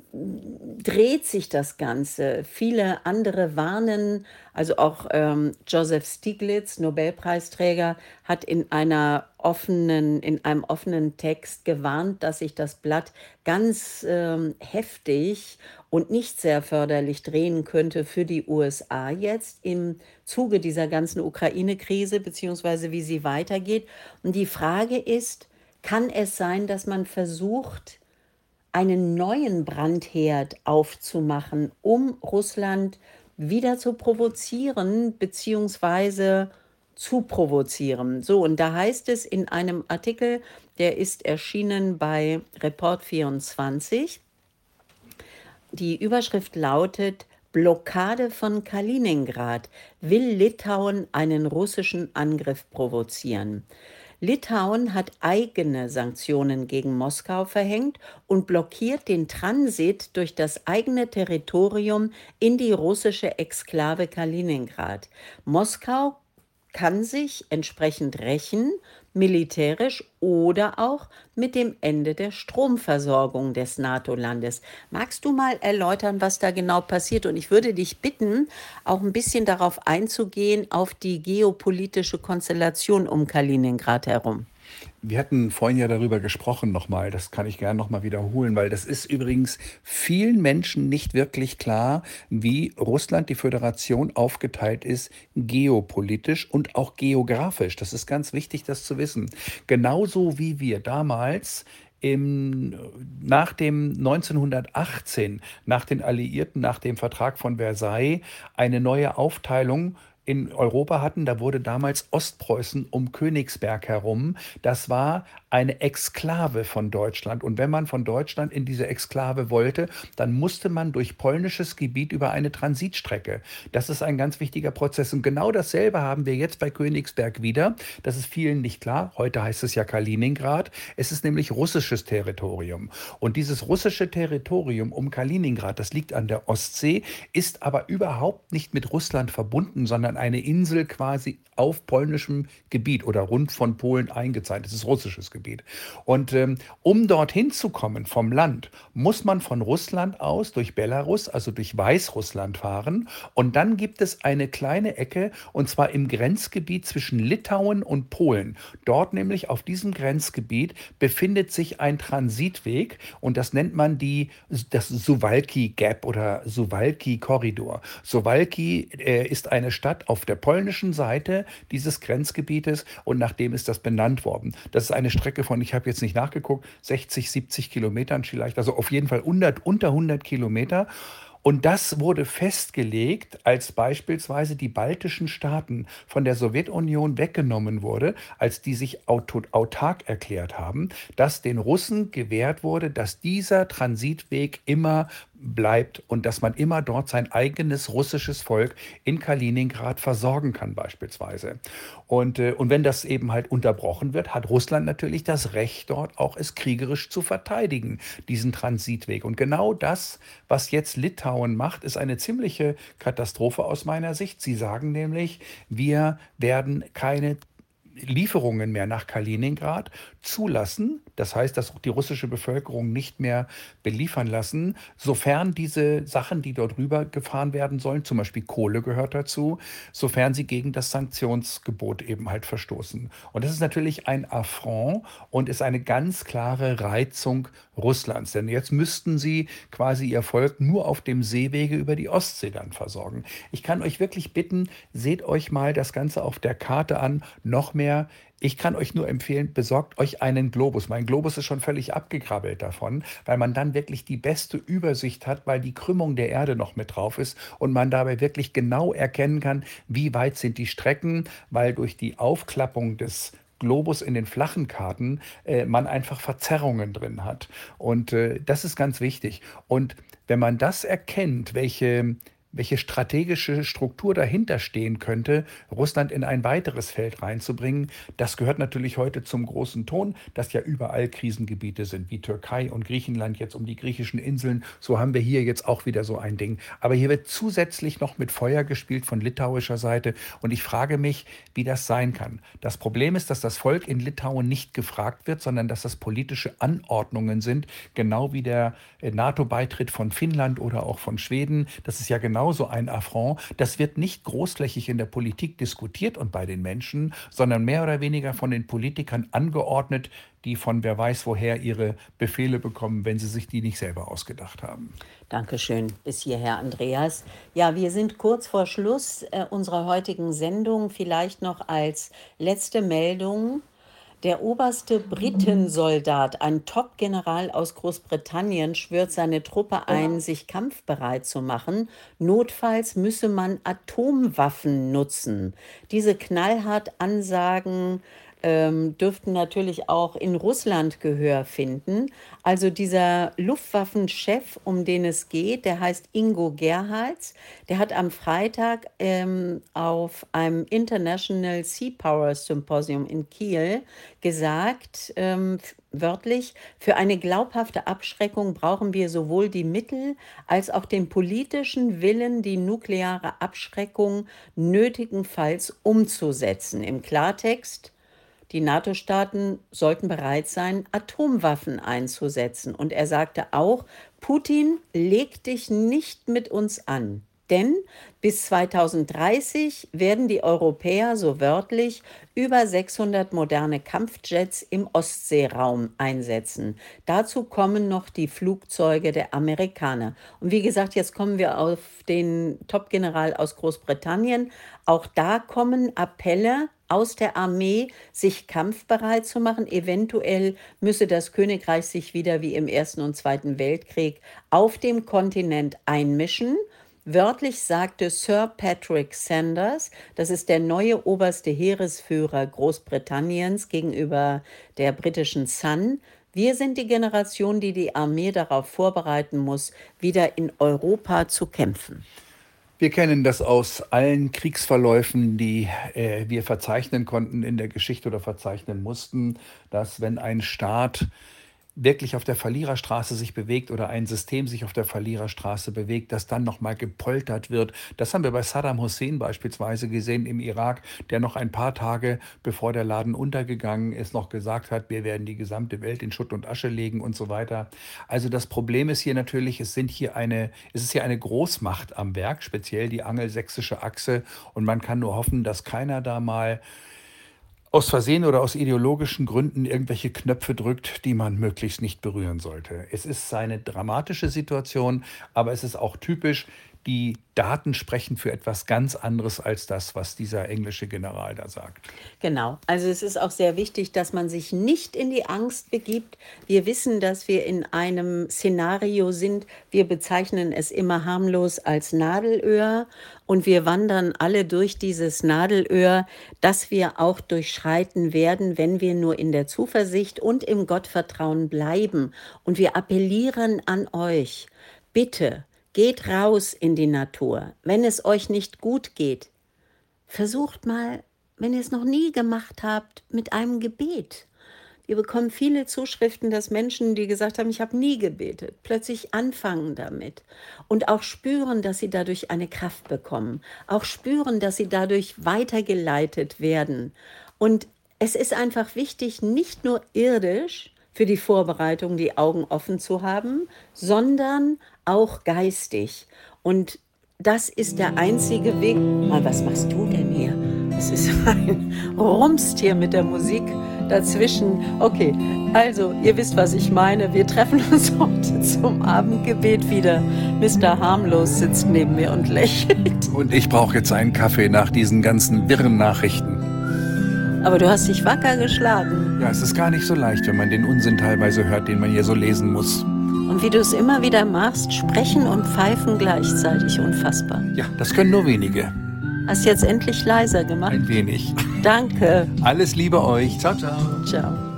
Speaker 1: dreht sich das Ganze. Viele andere warnen, also auch ähm, Joseph Stiglitz, Nobelpreisträger, hat in einer offenen, in einem offenen Text gewarnt, dass sich das Blatt ganz ähm, heftig und nicht sehr förderlich drehen könnte für die U S A jetzt im Zuge dieser ganzen Ukraine-Krise, beziehungsweise wie sie weitergeht. Und die Frage ist, kann es sein, dass man versucht, einen neuen Brandherd aufzumachen, um Russland wieder zu provozieren, beziehungsweise zu provozieren. So, und da heißt es in einem Artikel, der ist erschienen bei Report vierundzwanzig, die Überschrift lautet: Blockade von Kaliningrad. Will Litauen einen russischen Angriff provozieren? Litauen hat eigene Sanktionen gegen Moskau verhängt und blockiert den Transit durch das eigene Territorium in die russische Exklave Kaliningrad. Moskau kann sich entsprechend rächen, militärisch oder auch mit dem Ende der Stromversorgung des NATO-Landes. Magst du mal erläutern, was da genau passiert? Und ich würde dich bitten, auch ein bisschen darauf einzugehen, auf die geopolitische Konstellation um Kaliningrad herum.
Speaker 2: Wir hatten vorhin ja darüber gesprochen nochmal, das kann ich gerne nochmal wiederholen, weil das ist übrigens vielen Menschen nicht wirklich klar, wie Russland, die Föderation, aufgeteilt ist, geopolitisch und auch geografisch. Das ist ganz wichtig, das zu wissen. Genauso wie wir damals im, nach dem neunzehnhundertachtzehn, nach den Alliierten, nach dem Vertrag von Versailles, eine neue Aufteilung in Europa hatten. Da wurde damals Ostpreußen um Königsberg herum. Das war eine Exklave von Deutschland. Und wenn man von Deutschland in diese Exklave wollte, dann musste man durch polnisches Gebiet über eine Transitstrecke. Das ist ein ganz wichtiger Prozess. Und genau dasselbe haben wir jetzt bei Königsberg wieder. Das ist vielen nicht klar. Heute heißt es ja Kaliningrad. Es ist nämlich russisches Territorium. Und dieses russische Territorium um Kaliningrad, das liegt an der Ostsee, ist aber überhaupt nicht mit Russland verbunden, sondern eine Insel quasi auf polnischem Gebiet oder rund von Polen eingezeichnet. Das ist russisches Gebiet. Und ähm, um dorthin zu kommen vom Land, muss man von Russland aus durch Belarus, also durch Weißrussland fahren. Und dann gibt es eine kleine Ecke, und zwar im Grenzgebiet zwischen Litauen und Polen. Dort nämlich auf diesem Grenzgebiet befindet sich ein Transitweg, und das nennt man die, das Suwałki Gap oder Suwałki Korridor. Suwałki äh, ist eine Stadt auf der polnischen Seite dieses Grenzgebietes, und nach dem ist das benannt worden. Das ist eine Strecke von, ich habe jetzt nicht nachgeguckt, sechzig, siebzig Kilometern vielleicht, also auf jeden Fall hundert, unter hundert Kilometer. Und das wurde festgelegt, als beispielsweise die baltischen Staaten von der Sowjetunion weggenommen wurde, als die sich auto- autark erklärt haben, dass den Russen gewährt wurde, dass dieser Transitweg immer bleibt und dass man immer dort sein eigenes russisches Volk in Kaliningrad versorgen kann beispielsweise. Und, äh, und wenn das eben halt unterbrochen wird, hat Russland natürlich das Recht, dort auch es kriegerisch zu verteidigen, diesen Transitweg. Und genau das, was jetzt Litauen macht, ist eine ziemliche Katastrophe aus meiner Sicht. Sie sagen nämlich, wir werden keine Lieferungen mehr nach Kaliningrad zulassen. Das heißt, dass auch die russische Bevölkerung nicht mehr beliefern lassen, sofern diese Sachen, die dort rüber gefahren werden sollen, zum Beispiel Kohle gehört dazu, sofern sie gegen das Sanktionsgebot eben halt verstoßen. Und das ist natürlich ein Affront und ist eine ganz klare Reizung Russlands. Denn jetzt müssten sie quasi ihr Volk nur auf dem Seewege über die Ostsee dann versorgen. Ich kann euch wirklich bitten, seht euch mal das Ganze auf der Karte an, noch mehr. Ich kann euch nur empfehlen, besorgt euch einen Globus. Mein Globus ist schon völlig abgekrabbelt davon, weil man dann wirklich die beste Übersicht hat, weil die Krümmung der Erde noch mit drauf ist und man dabei wirklich genau erkennen kann, wie weit sind die Strecken, weil durch die Aufklappung des Globus in den flachen Karten äh, man einfach Verzerrungen drin hat. Und äh, das ist ganz wichtig. Und wenn man das erkennt, welche welche strategische Struktur dahinter stehen könnte, Russland in ein weiteres Feld reinzubringen. Das gehört natürlich heute zum großen Ton, dass ja überall Krisengebiete sind, wie Türkei und Griechenland jetzt um die griechischen Inseln. So haben wir hier jetzt auch wieder so ein Ding. Aber hier wird zusätzlich noch mit Feuer gespielt von litauischer Seite. Und ich frage mich, wie das sein kann. Das Problem ist, dass das Volk in Litauen nicht gefragt wird, sondern dass das politische Anordnungen sind, genau wie der NATO-Beitritt von Finnland oder auch von Schweden. Das ist ja genau genauso ein Affront. Das wird nicht großflächig in der Politik diskutiert und bei den Menschen, sondern mehr oder weniger von den Politikern angeordnet, die von wer weiß woher ihre Befehle bekommen, wenn sie sich die nicht selber ausgedacht haben.
Speaker 1: Dankeschön. Bis hierher, Andreas. Ja, wir sind kurz vor Schluss äh, unserer heutigen Sendung. Vielleicht noch als letzte Meldung. Der oberste Britensoldat, ein Top-General aus Großbritannien, schwört seine Truppe ein, sich kampfbereit zu machen. Notfalls müsse man Atomwaffen nutzen. Diese knallhart Ansagen ähm, dürften natürlich auch in Russland Gehör finden. Also dieser Luftwaffenchef, um den es geht, der heißt Ingo Gerhards, der hat am Freitag ähm, auf einem International Sea Power Symposium in Kiel gesagt, ähm, wörtlich, für eine glaubhafte Abschreckung brauchen wir sowohl die Mittel als auch den politischen Willen, die nukleare Abschreckung nötigenfalls umzusetzen. Im Klartext: Die NATO-Staaten sollten bereit sein, Atomwaffen einzusetzen. Und er sagte auch, Putin, leg dich nicht mit uns an. Denn bis zweitausenddreißig werden die Europäer, so wörtlich, über sechshundert moderne Kampfjets im Ostseeraum einsetzen. Dazu kommen noch die Flugzeuge der Amerikaner. Und wie gesagt, jetzt kommen wir auf den Top-General aus Großbritannien. Auch da kommen Appelle aus der Armee, sich kampfbereit zu machen. Eventuell müsse das Königreich sich wieder wie im Ersten und Zweiten Weltkrieg auf dem Kontinent einmischen. Wörtlich sagte Sir Patrick Sanders, das ist der neue oberste Heeresführer Großbritanniens gegenüber der britischen Sun: Wir sind die Generation, die die Armee darauf vorbereiten muss, wieder in Europa zu kämpfen.
Speaker 2: Wir kennen das aus allen Kriegsverläufen, die äh, wir verzeichnen konnten in der Geschichte oder verzeichnen mussten, dass wenn ein Staat wirklich auf der Verliererstraße sich bewegt oder ein System sich auf der Verliererstraße bewegt, das dann nochmal gepoltert wird. Das haben wir bei Saddam Hussein beispielsweise gesehen im Irak, der noch ein paar Tage, bevor der Laden untergegangen ist, noch gesagt hat, wir werden die gesamte Welt in Schutt und Asche legen und so weiter. Also das Problem ist hier natürlich, es sind hier eine, es ist hier eine Großmacht am Werk, speziell die angelsächsische Achse, und man kann nur hoffen, dass keiner da mal aus Versehen oder aus ideologischen Gründen irgendwelche Knöpfe drückt, die man möglichst nicht berühren sollte. Es ist eine dramatische Situation, aber es ist auch typisch, die Daten sprechen für etwas ganz anderes als das, was dieser englische General da sagt.
Speaker 1: Genau. Also es ist auch sehr wichtig, dass man sich nicht in die Angst begibt. Wir wissen, dass wir in einem Szenario sind. Wir bezeichnen es immer harmlos als Nadelöhr und wir wandern alle durch dieses Nadelöhr, das wir auch durchschreiten werden, wenn wir nur in der Zuversicht und im Gottvertrauen bleiben. Und wir appellieren an euch, bitte, geht raus in die Natur. Wenn es euch nicht gut geht, versucht mal, wenn ihr es noch nie gemacht habt, mit einem Gebet. Wir bekommen viele Zuschriften, dass Menschen, die gesagt haben, ich habe nie gebetet, plötzlich anfangen damit und auch spüren, dass sie dadurch eine Kraft bekommen, auch spüren, dass sie dadurch weitergeleitet werden. Und es ist einfach wichtig, nicht nur irdisch für die Vorbereitung die Augen offen zu haben, sondern auch geistig. Und das ist der einzige Weg. Mal, was machst du denn hier? Es ist ein Rumst hier mit der Musik dazwischen. Okay, also, ihr wisst, was ich meine. Wir treffen uns heute zum Abendgebet wieder. Mister Harmlos sitzt neben mir und lächelt.
Speaker 2: Und ich brauche jetzt einen Kaffee nach diesen ganzen wirren Nachrichten.
Speaker 1: Aber du hast dich wacker geschlagen.
Speaker 2: Ja, es ist gar nicht so leicht, wenn man den Unsinn teilweise hört, den man hier so lesen muss.
Speaker 1: Und wie du es immer wieder machst, sprechen und pfeifen gleichzeitig, unfassbar.
Speaker 2: Ja, das können nur wenige.
Speaker 1: Hast jetzt endlich leiser gemacht?
Speaker 2: Ein wenig.
Speaker 1: Danke.
Speaker 2: Alles Liebe euch. Ciao, ciao.
Speaker 1: Ciao.